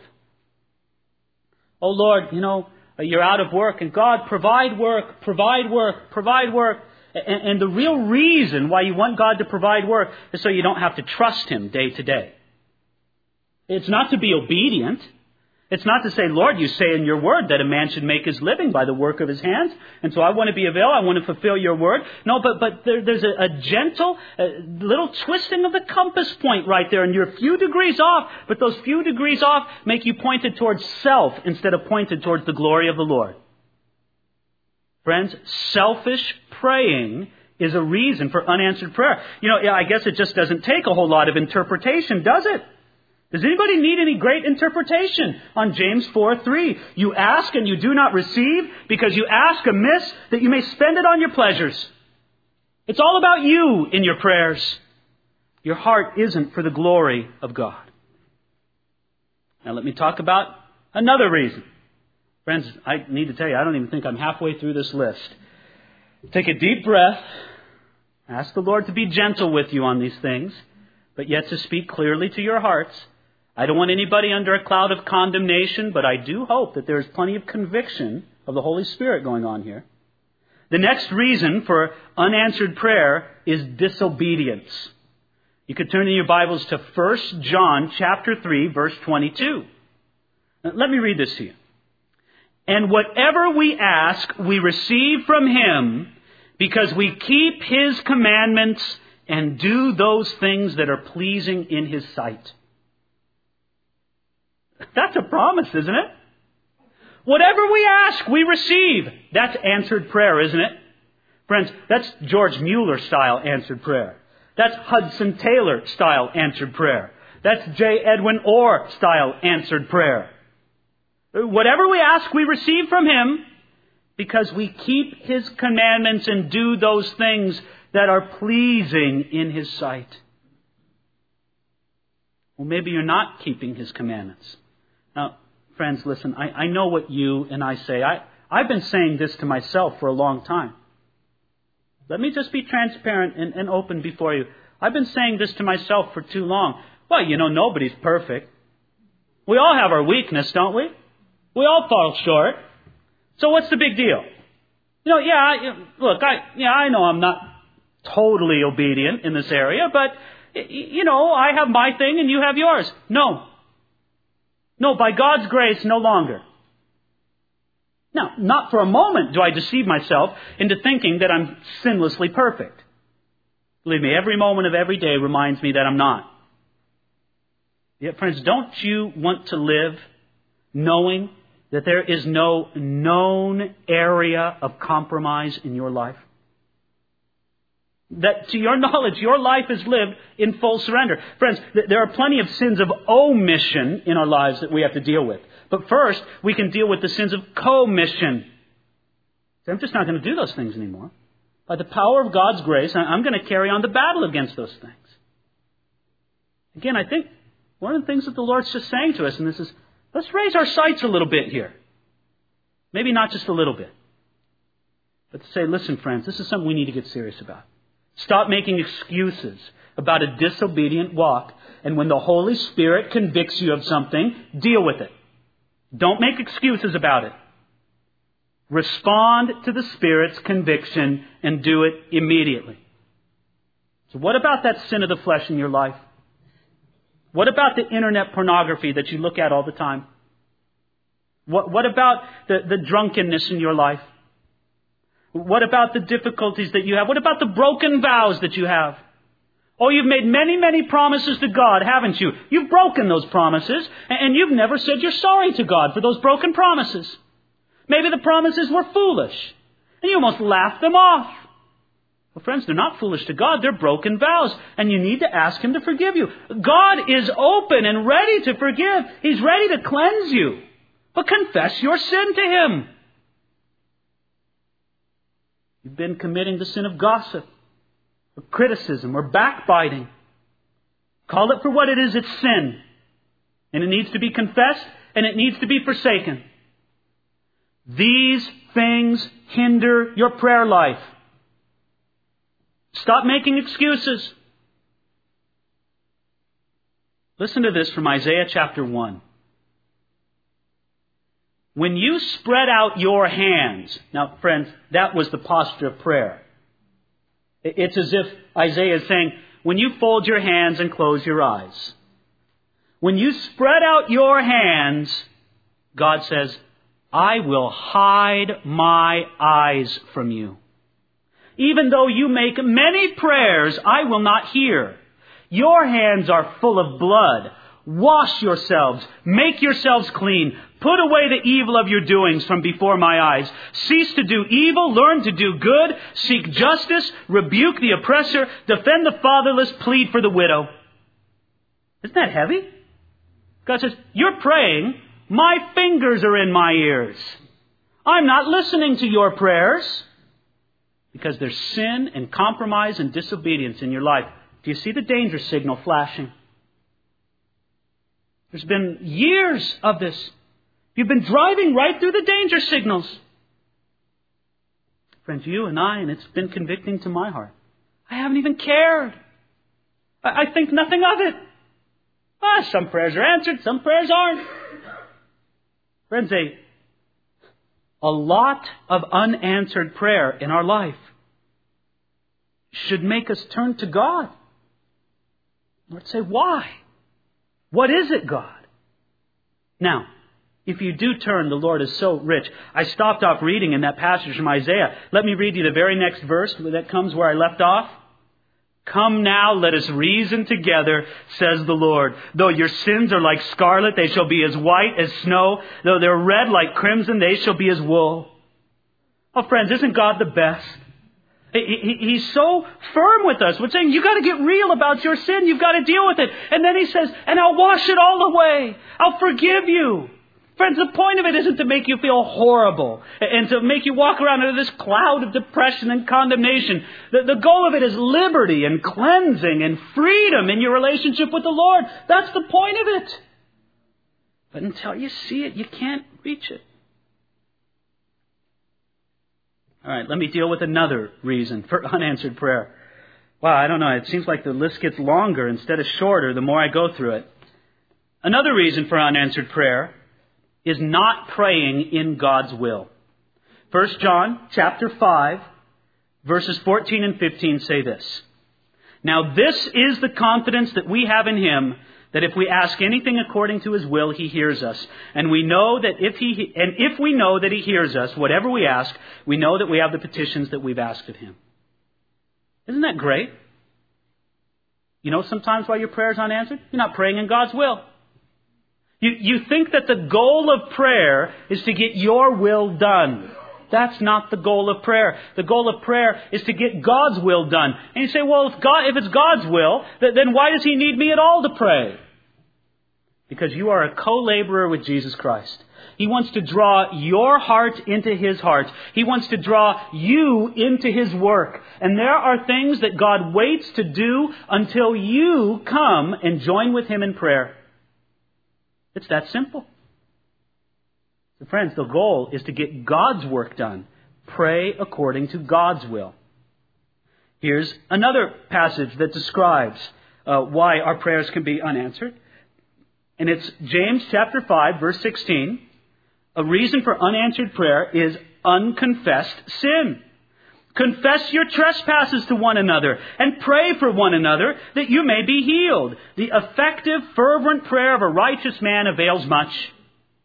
Oh Lord, you know, you're out of work, and God, provide work, provide work, provide work. And, and the real reason why you want God to provide work is so you don't have to trust Him day to day. It's not to be obedient. It's not to say, Lord, you say in your word that a man should make his living by the work of his hands. And so I want to be available. I want to fulfill your word. No, but but there, there's a, a gentle a little twisting of the compass point right there. And you're a few degrees off. But those few degrees off make you pointed towards self instead of pointed towards the glory of the Lord. Friends, selfish praying is a reason for unanswered prayer. You know, I guess it just doesn't take a whole lot of interpretation, does it? Does anybody need any great interpretation on James four three? You ask and you do not receive because you ask amiss that you may spend it on your pleasures. It's all about you in your prayers. Your heart isn't for the glory of God. Now let me talk about another reason. Friends, I need to tell you, I don't even think I'm halfway through this list. Take a deep breath. Ask the Lord to be gentle with you on these things, but yet to speak clearly to your hearts. I don't want anybody under a cloud of condemnation, but I do hope that there is plenty of conviction of the Holy Spirit going on here. The next reason for unanswered prayer is disobedience. You could turn in your Bibles to First John chapter three, verse twenty-two. Now, let me read this to you. And whatever we ask, we receive from Him because we keep His commandments and do those things that are pleasing in His sight. That's a promise, isn't it? Whatever we ask, we receive. That's answered prayer, isn't it? Friends, that's George Mueller style answered prayer. That's Hudson Taylor style answered prayer. That's J. Edwin Orr style answered prayer. Whatever we ask, we receive from Him because we keep His commandments and do those things that are pleasing in His sight. Well, maybe you're not keeping His commandments. Now, friends, listen, I, I know what you and I say. I, I've been saying this to myself for a long time. Let me just be transparent and, and open before you. I've been saying this to myself for too long. Well, you know, nobody's perfect. We all have our weakness, don't we? We all fall short. So what's the big deal? You know, yeah, I, look, I, yeah, I know I'm not totally obedient in this area, but, you know, I have my thing and you have yours. No. No, by God's grace, no longer. Now, not for a moment do I deceive myself into thinking that I'm sinlessly perfect. Believe me, every moment of every day reminds me that I'm not. Yet, friends, don't you want to live knowing that there is no known area of compromise in your life? That to your knowledge, your life is lived in full surrender. Friends, there are plenty of sins of omission in our lives that we have to deal with. But first, we can deal with the sins of commission. I'm just not going to do those things anymore. By the power of God's grace, I'm going to carry on the battle against those things. Again, I think one of the things that the Lord's just saying to us, and this is, let's raise our sights a little bit here. Maybe not just a little bit. But to say, listen, friends, this is something we need to get serious about. Stop making excuses about a disobedient walk. And when the Holy Spirit convicts you of something, deal with it. Don't make excuses about it. Respond to the Spirit's conviction and do it immediately. So what about that sin of the flesh in your life? What about the internet pornography that you look at all the time? What, what about the, the drunkenness in your life? What about the difficulties that you have? What about the broken vows that you have? Oh, you've made many, many promises to God, haven't you? You've broken those promises, and you've never said you're sorry to God for those broken promises. Maybe the promises were foolish, and you almost laughed them off. Well, friends, they're not foolish to God. They're broken vows, and you need to ask Him to forgive you. God is open and ready to forgive. He's ready to cleanse you. But confess your sin to Him. You've been committing the sin of gossip, or criticism, or backbiting. Call it for what it is. It's sin. And it needs to be confessed, and it needs to be forsaken. These things hinder your prayer life. Stop making excuses. Listen to this from Isaiah chapter one. When you spread out your hands, now friends, that was the posture of prayer. It's as if Isaiah is saying, when you fold your hands and close your eyes. When you spread out your hands, God says, I will hide my eyes from you. Even though you make many prayers, I will not hear. Your hands are full of blood. Wash yourselves. Make yourselves clean. Put away the evil of your doings from before my eyes. Cease to do evil. Learn to do good. Seek justice. Rebuke the oppressor. Defend the fatherless. Plead for the widow. Isn't that heavy? God says, you're praying. My fingers are in my ears. I'm not listening to your prayers. Because there's sin and compromise and disobedience in your life. Do you see the danger signal flashing? There's been years of this. You've been driving right through the danger signals. Friends, you and I, and it's been convicting to my heart. I haven't even cared. I, I think nothing of it. Ah, some prayers are answered, some prayers aren't. Friends, a, a lot of unanswered prayer in our life should make us turn to God. Lord, say, why? What is it, God? Now, if you do turn, the Lord is so rich. I stopped off reading in that passage from Isaiah. Let me read you the very next verse that comes where I left off. Come now, let us reason together, says the Lord. Though your sins are like scarlet, they shall be as white as snow. Though they're red like crimson, they shall be as wool. Oh, friends, isn't God the best? He's so firm with us. We're saying, you've got to get real about your sin. You've got to deal with it. And then He says, and I'll wash it all away. I'll forgive you. Friends, the point of it isn't to make you feel horrible and to make you walk around under this cloud of depression and condemnation. The, the goal of it is liberty and cleansing and freedom in your relationship with the Lord. That's the point of it. But until you see it, you can't reach it. All right, let me deal with another reason for unanswered prayer. Wow, I don't know. It seems like the list gets longer instead of shorter the more I go through it. Another reason for unanswered prayer is not praying in God's will. First John chapter five, verses fourteen and fifteen say this. Now this is the confidence that we have in Him, that if we ask anything according to His will, He hears us. And we know that if He and if we know that He hears us, whatever we ask, we know that we have the petitions that we've asked of Him. Isn't that great? You know sometimes why your prayer is unanswered? You're not praying in God's will. You, you think that the goal of prayer is to get your will done. That's not the goal of prayer. The goal of prayer is to get God's will done. And you say, well, if, God, if it's God's will, then why does He need me at all to pray? Because you are a co-laborer with Jesus Christ. He wants to draw your heart into His heart. He wants to draw you into His work. And there are things that God waits to do until you come and join with Him in prayer. It's that simple. So friends, the goal is to get God's work done. Pray according to God's will. Here's another passage that describes uh, why our prayers can be unanswered. And it's James chapter five, verse sixteen. A reason for unanswered prayer is unconfessed sin. Confess your trespasses to one another and pray for one another that you may be healed. The effective, fervent prayer of a righteous man avails much.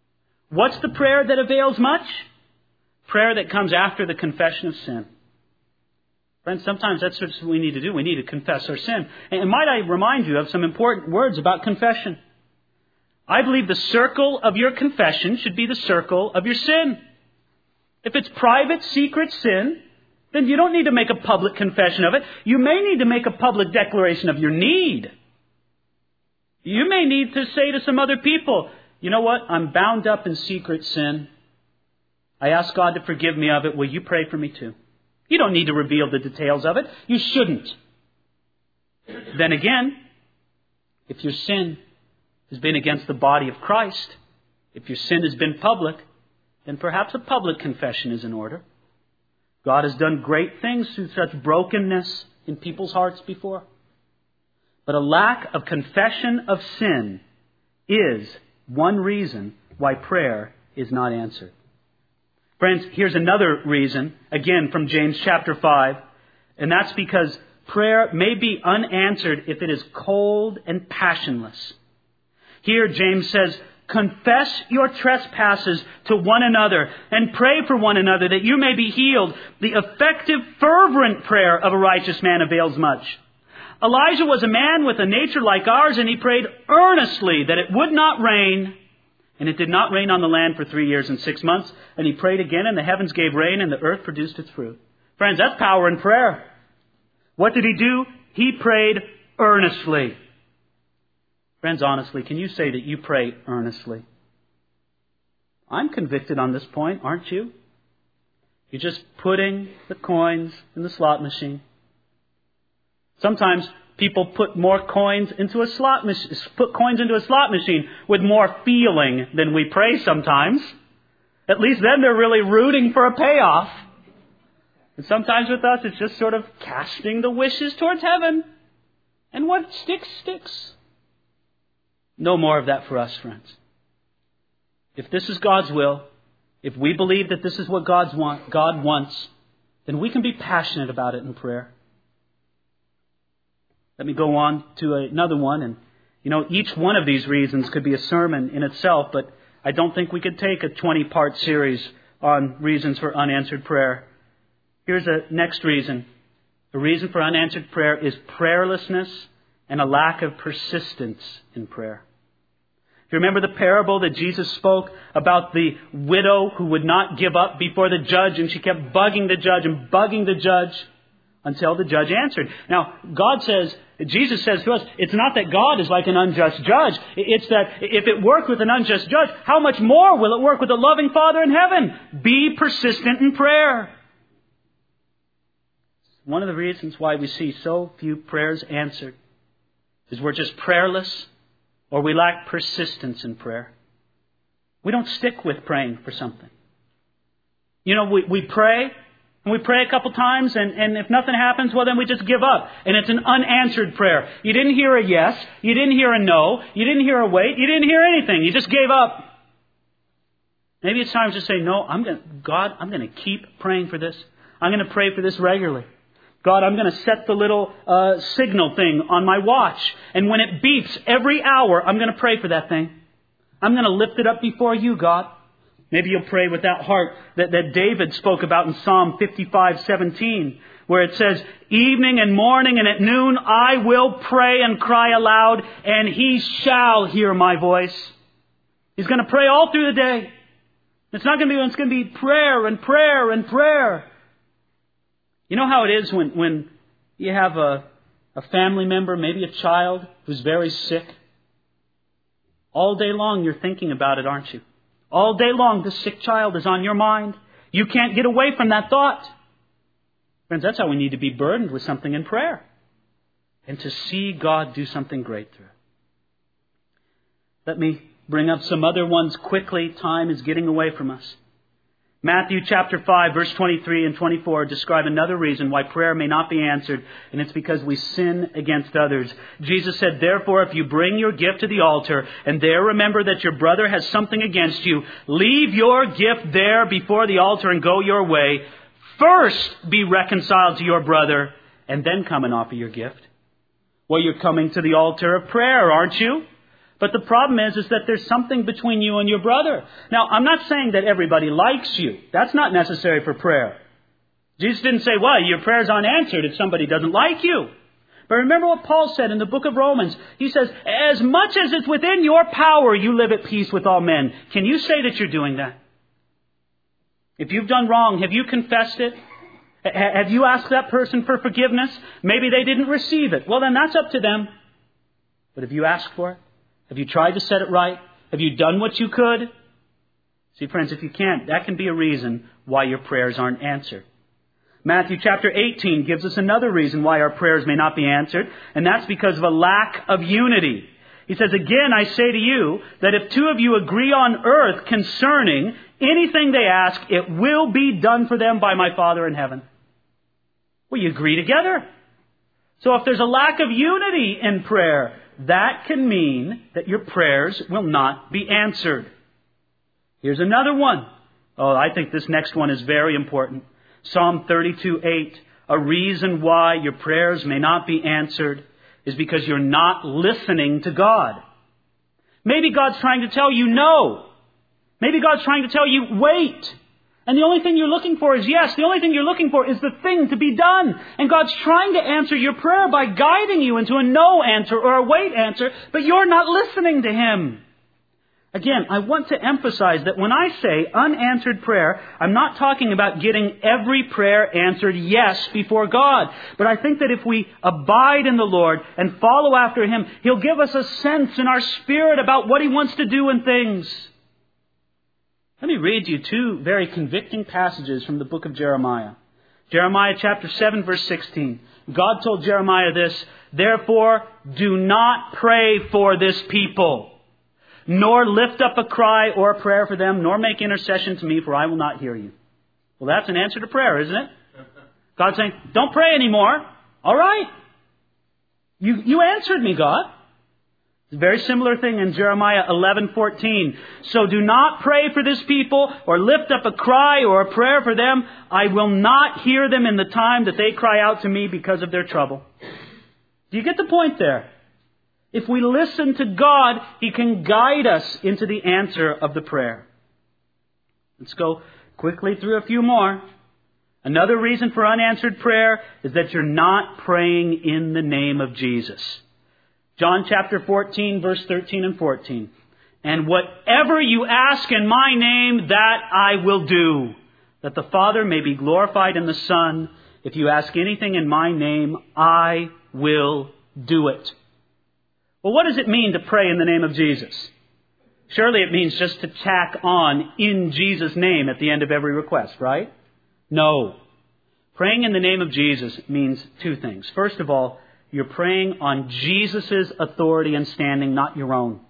What's the prayer that avails much? Prayer that comes after the confession of sin. Friends, sometimes that's what we need to do. We need to confess our sin. And might I remind you of some important words about confession? I believe the circle of your confession should be the circle of your sin. If it's private, secret sin, then you don't need to make a public confession of it. You may need to make a public declaration of your need. You may need to say to some other people, you know what? I'm bound up in secret sin. I ask God to forgive me of it. Will you pray for me too? You don't need to reveal the details of it. You shouldn't. Then again, if your sin has been against the body of Christ, if your sin has been public, then perhaps a public confession is in order. God has done great things through such brokenness in people's hearts before. But a lack of confession of sin is one reason why prayer is not answered. Friends, here's another reason, again from James chapter five, and that's because prayer may be unanswered if it is cold and passionless. Here James says, confess your trespasses to one another and pray for one another that you may be healed. The effective, fervent prayer of a righteous man avails much. Elijah was a man with a nature like ours, and he prayed earnestly that it would not rain. And it did not rain on the land for three years and six months. And he prayed again, and the heavens gave rain, and the earth produced its fruit. Friends, that's power in prayer. What did he do? He prayed earnestly. Friends, honestly, can you say that you pray earnestly? I'm convicted on this point, aren't you? You're just putting the coins in the slot machine. Sometimes people put more coins into a slot machine, put coins into a slot machine with more feeling than we pray sometimes. At least then they're really rooting for a payoff. And sometimes with us, it's just sort of casting the wishes towards heaven. And what sticks, sticks. No more of that for us, friends. If this is God's will, if we believe that this is what God's want, God wants, then we can be passionate about it in prayer. Let me go on to another one. And, you know, each one of these reasons could be a sermon in itself, but I don't think we could take a twenty-part series on reasons for unanswered prayer. Here's a next reason. The reason for unanswered prayer is prayerlessness and a lack of persistence in prayer. Do you remember the parable that Jesus spoke about the widow who would not give up before the judge, and she kept bugging the judge and bugging the judge until the judge answered? Now, God says, Jesus says to us, it's not that God is like an unjust judge. It's that if it worked with an unjust judge, how much more will it work with a loving Father in heaven? Be persistent in prayer. One of the reasons why we see so few prayers answered is we're just prayerless, or we lack persistence in prayer. We don't stick with praying for something. You know, we, we pray, and we pray a couple times, and, and if nothing happens, well, then we just give up. And it's an unanswered prayer. You didn't hear a yes. You didn't hear a no. You didn't hear a wait. You didn't hear anything. You just gave up. Maybe it's time to say, no, I'm going to, God, I'm going to keep praying for this. I'm going to pray for this regularly. God, I'm going to set the little uh, signal thing on my watch. And when it beeps every hour, I'm going to pray for that thing. I'm going to lift it up before you, God. Maybe you'll pray with that heart that, that David spoke about in Psalm fifty-five seventeen, where it says, evening and morning and at noon I will pray and cry aloud, and he shall hear my voice. He's going to pray all through the day. It's not going to be, it's going to be prayer and prayer and prayer. You know how it is when, when you have a, a family member, maybe a child who's very sick? All day long you're thinking about it, aren't you? All day long the sick child is on your mind. You can't get away from that thought. Friends, that's how we need to be burdened with something in prayer. And to see God do something great through it. Let me bring up some other ones quickly. Time is getting away from us. Matthew chapter five, verse twenty-three and twenty-four describe another reason why prayer may not be answered, and it's because we sin against others. Jesus said, therefore, if you bring your gift to the altar, and there remember that your brother has something against you, leave your gift there before the altar and go your way. First be reconciled to your brother, and then come and offer your gift. Well, you're coming to the altar of prayer, aren't you? But the problem is, is that there's something between you and your brother. Now, I'm not saying that everybody likes you. That's not necessary for prayer. Jesus didn't say, well, your prayer's unanswered if somebody doesn't like you. But remember what Paul said in the book of Romans. He says, as much as it's within your power, you live at peace with all men. Can you say that you're doing that? If you've done wrong, have you confessed it? Have you asked that person for forgiveness? Maybe they didn't receive it. Well, then that's up to them. But have you asked for it? Have you tried to set it right? Have you done what you could? See, friends, if you can't, that can be a reason why your prayers aren't answered. Matthew chapter eighteen gives us another reason why our prayers may not be answered, and that's because of a lack of unity. He says, again, I say to you that if two of you agree on earth concerning anything they ask, it will be done for them by my Father in heaven. Well, you agree together. So if there's a lack of unity in prayer, that can mean that your prayers will not be answered. Here's another one. Oh, I think this next one is very important. Psalm thirty-two eight. A reason why your prayers may not be answered is because you're not listening to God. Maybe God's trying to tell you no. Maybe God's trying to tell you wait. And the only thing you're looking for is yes. The only thing you're looking for is the thing to be done. And God's trying to answer your prayer by guiding you into a no answer or a wait answer, but you're not listening to Him. Again, I want to emphasize that when I say unanswered prayer, I'm not talking about getting every prayer answered yes before God. But I think that if we abide in the Lord and follow after Him, He'll give us a sense in our spirit about what He wants to do in things. Let me read you two very convicting passages from the book of Jeremiah. Jeremiah chapter seven, verse sixteen. God told Jeremiah this, therefore, do not pray for this people, nor lift up a cry or a prayer for them, nor make intercession to me, for I will not hear you. Well, that's an answer to prayer, isn't it? God's saying, don't pray anymore. All right. You, you answered me, God. It's a very similar thing in Jeremiah eleven fourteen. So do not pray for this people or lift up a cry or a prayer for them. I will not hear them in the time that they cry out to me because of their trouble. Do you get the point there? If we listen to God, He can guide us into the answer of the prayer. Let's go quickly through a few more. Another reason for unanswered prayer is that you're not praying in the name of Jesus. John chapter fourteen, verse thirteen and fourteen. And whatever you ask in my name, that I will do, that the Father may be glorified in the Son. If you ask anything in my name, I will do it. Well, what does it mean to pray in the name of Jesus? Surely it means just to tack on in Jesus' name at the end of every request, right? No. Praying in the name of Jesus means two things. First of all, you're praying on Jesus' authority and standing, not your own.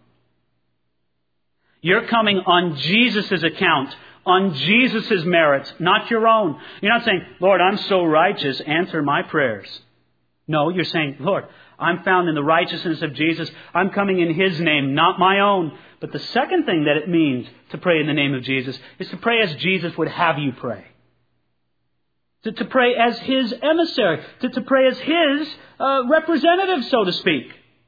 You're coming on Jesus' account, on Jesus' merits, not your own. You're not saying, Lord, I'm so righteous, answer my prayers. No, you're saying, Lord, I'm found in the righteousness of Jesus. I'm coming in His name, not my own. But the second thing that it means to pray in the name of Jesus is to pray as Jesus would have you pray. To, to pray as His emissary. To, to pray as His uh, representative, so to speak.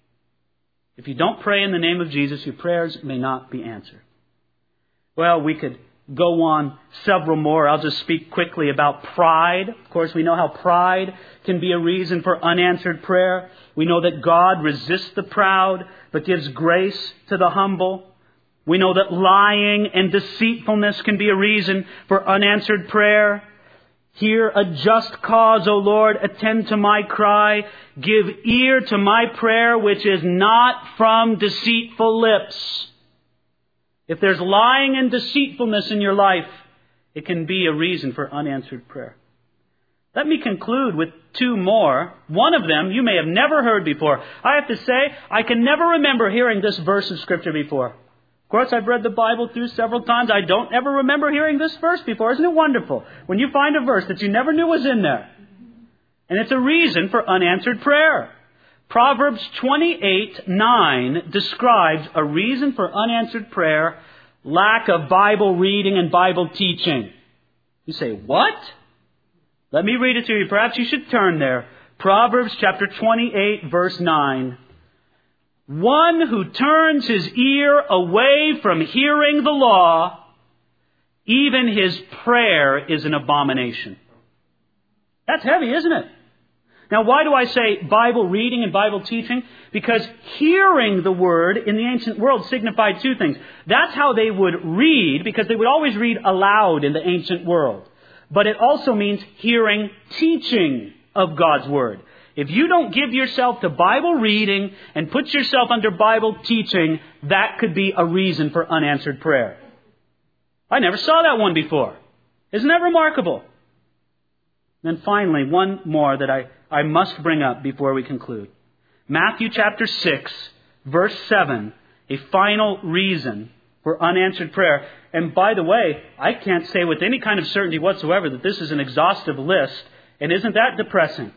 If you don't pray in the name of Jesus, your prayers may not be answered. Well, we could go on several more. I'll just speak quickly about pride. Of course, we know how pride can be a reason for unanswered prayer. We know that God resists the proud, but gives grace to the humble. We know that lying and deceitfulness can be a reason for unanswered prayer. Hear a just cause, O Lord, attend to my cry. Give ear to my prayer, which is not from deceitful lips. If there's lying and deceitfulness in your life, it can be a reason for unanswered prayer. Let me conclude with two more. One of them you may have never heard before. I have to say, I can never remember hearing this verse of Scripture before. Of course, I've read the Bible through several times. I don't ever remember hearing this verse before. Isn't it wonderful when you find a verse that you never knew was in there? And it's a reason for unanswered prayer. Proverbs twenty-eight nine describes a reason for unanswered prayer: lack of Bible reading and Bible teaching. You say, what? Let me read it to you. Perhaps you should turn there. Proverbs chapter twenty-eight, verse nine. One who turns his ear away from hearing the law, even his prayer is an abomination. That's heavy, isn't it? Now, why do I say Bible reading and Bible teaching? Because hearing the Word in the ancient world signified two things. That's how they would read, because they would always read aloud in the ancient world. But it also means hearing teaching of God's Word. If you don't give yourself to Bible reading and put yourself under Bible teaching, that could be a reason for unanswered prayer. I never saw that one before. Isn't that remarkable? Then finally, one more that I, I must bring up before we conclude. Matthew chapter six, verse seven, a final reason for unanswered prayer. And by the way, I can't say with any kind of certainty whatsoever that this is an exhaustive list. And isn't that depressing?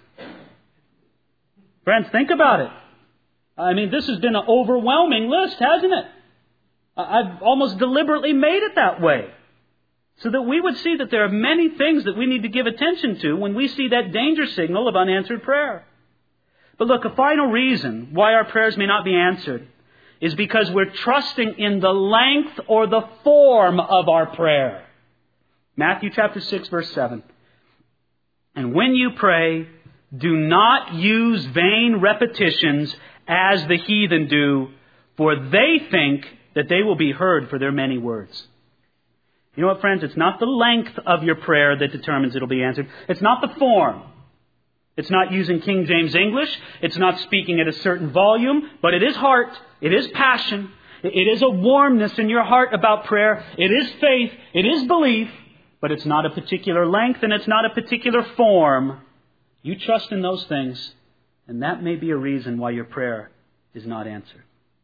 Friends, think about it. I mean, this has been an overwhelming list, hasn't it? I've almost deliberately made it that way, so that we would see that there are many things that we need to give attention to when we see that danger signal of unanswered prayer. But look, a final reason why our prayers may not be answered is because we're trusting in the length or the form of our prayer. Matthew chapter six, verse seven. And when you pray, do not use vain repetitions as the heathen do, for they think that they will be heard for their many words. You know what, friends? It's not the length of your prayer that determines it'll be answered. It's not the form. It's not using King James English. It's not speaking at a certain volume. But it is heart. It is passion. It is a warmness in your heart about prayer. It is faith. It is belief. But it's not a particular length and it's not a particular form. You trust in those things, and that may be a reason why your prayer is not answered.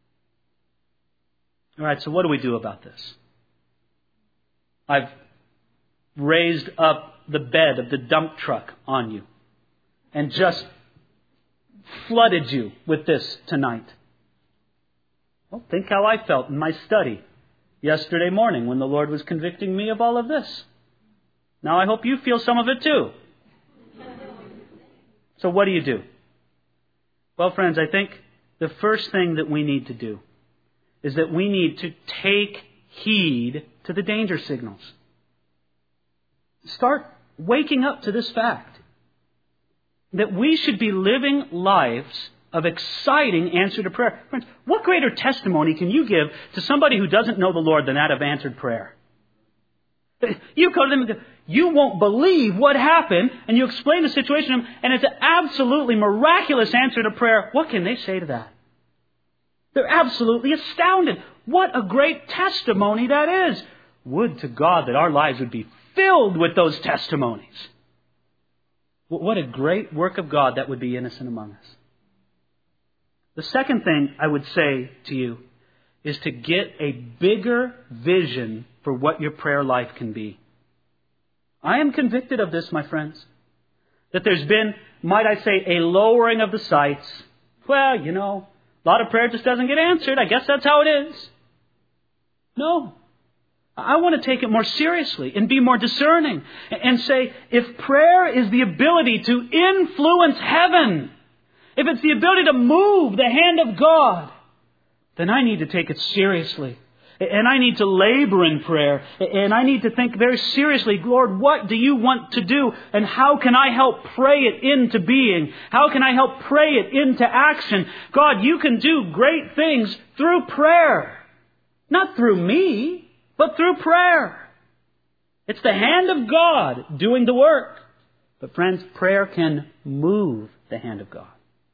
All right, so what do we do about this? I've raised up the bed of the dump truck on you and just flooded you with this tonight. Well, think how I felt in my study yesterday morning when the Lord was convicting me of all of this. Now I hope you feel some of it too. So what do you do? Well, friends, I think the first thing that we need to do is that we need to take heed to the danger signals. Start waking up to this fact that we should be living lives of exciting answer to prayer. Friends, what greater testimony can you give to somebody who doesn't know the Lord than that of answered prayer? You go to them and go, you won't believe what happened, and you explain the situation to them, and it's an absolutely miraculous answer to prayer. What can they say to that? They're absolutely astounded. What a great testimony that is. Would to God that our lives would be filled with those testimonies. What a great work of God that would be innocent among us. The second thing I would say to you is to get a bigger vision for what your prayer life can be. I am convicted of this, my friends. That there's been, might I say, a lowering of the sights. Well, you know, a lot of prayer just doesn't get answered. I guess that's how it is. No. I want to take it more seriously and be more discerning. And say, if prayer is the ability to influence heaven, if it's the ability to move the hand of God, then I need to take it seriously. And I need to labor in prayer. And I need to think very seriously, Lord, what do you want to do? And how can I help pray it into being? How can I help pray it into action? God, you can do great things through prayer. Not through me, but through prayer. It's the hand of God doing the work. But friends, prayer can move the hand of God.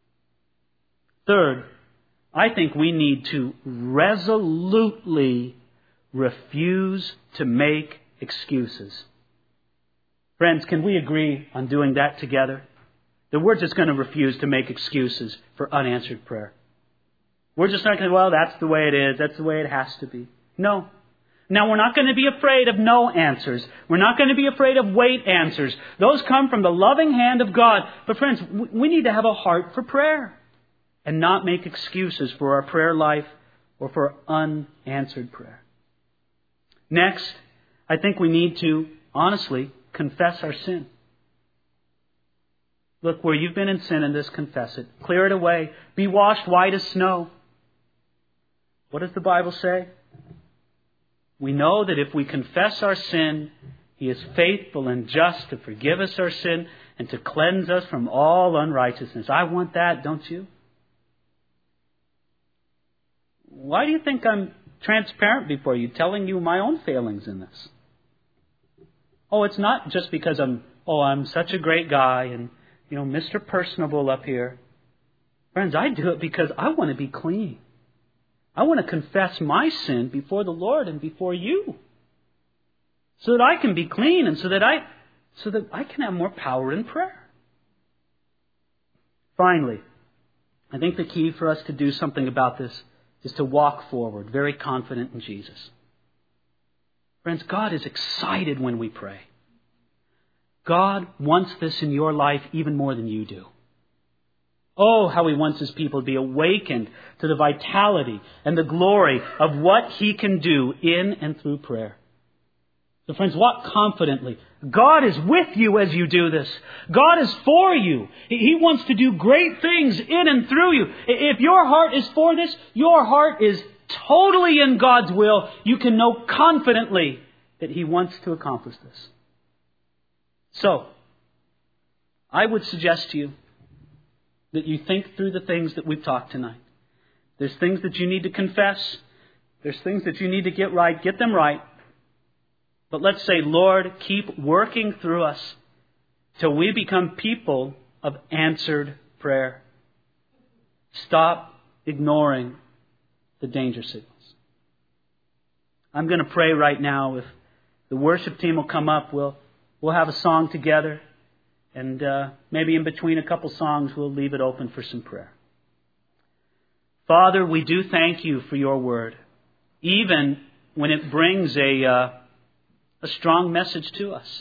Third, I think we need to resolutely refuse to make excuses. Friends, can we agree on doing that together? That we're just going to refuse to make excuses for unanswered prayer. We're just not going to, well, that's the way it is. That's the way it has to be. No. Now, we're not going to be afraid of no answers. We're not going to be afraid of wait answers. Those come from the loving hand of God. But friends, we need to have a heart for prayer. And not make excuses for our prayer life or for unanswered prayer. Next, I think we need to honestly confess our sin. Look, where you've been in sin in this, confess it. Clear it away. Be washed white as snow. What does the Bible say? We know that if we confess our sin, He is faithful and just to forgive us our sin and to cleanse us from all unrighteousness. I want that, don't you? Why do you think I'm transparent before you, telling you my own failings in this? Oh, it's not just because I'm, oh, I'm such a great guy and, you know, Mister Personable up here. Friends, I do it because I want to be clean. I want to confess my sin before the Lord and before you, so that I can be clean and so that I, so that I can have more power in prayer. Finally, I think the key for us to do something about this is to walk forward, very confident in Jesus. Friends, God is excited when we pray. God wants this in your life even more than you do. Oh, how He wants His people to be awakened to the vitality and the glory of what He can do in and through prayer. So friends, walk confidently. God is with you as you do this. God is for you. He wants to do great things in and through you. If your heart is for this, your heart is totally in God's will. You can know confidently that He wants to accomplish this. So, I would suggest to you that you think through the things that we've talked tonight. There's things that you need to confess. There's things that you need to get right. Get them right. But let's say, Lord, keep working through us till we become people of answered prayer. Stop ignoring the danger signals. I'm going to pray right now. If the worship team will come up, we'll, we'll have a song together. And uh, maybe in between a couple songs, we'll leave it open for some prayer. Father, we do thank You for Your word, even when it brings a, uh, a strong message to us.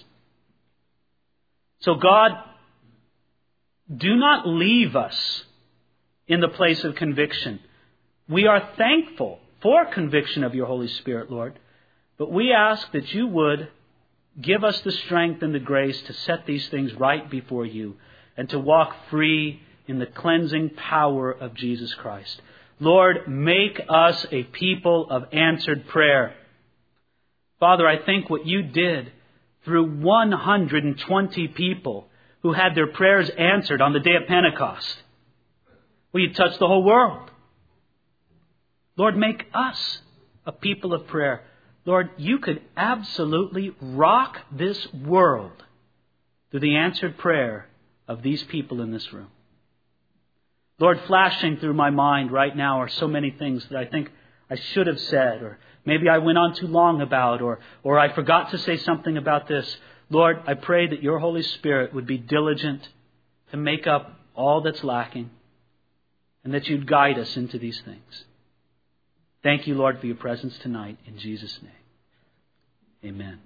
So God, do not leave us in the place of conviction. We are thankful for conviction of Your Holy Spirit, Lord. But we ask that You would give us the strength and the grace to set these things right before You and to walk free in the cleansing power of Jesus Christ. Lord, make us a people of answered prayer. Father, I think what You did through one hundred twenty people who had their prayers answered on the day of Pentecost. Well, You touched the whole world. Lord, make us a people of prayer. Lord, You could absolutely rock this world through the answered prayer of these people in this room. Lord, flashing through my mind right now are so many things that I think I should have said, or maybe I went on too long about, or, or I forgot to say something about this. Lord, I pray that Your Holy Spirit would be diligent to make up all that's lacking, and that You'd guide us into these things. Thank You, Lord, for Your presence tonight. In Jesus' name, amen.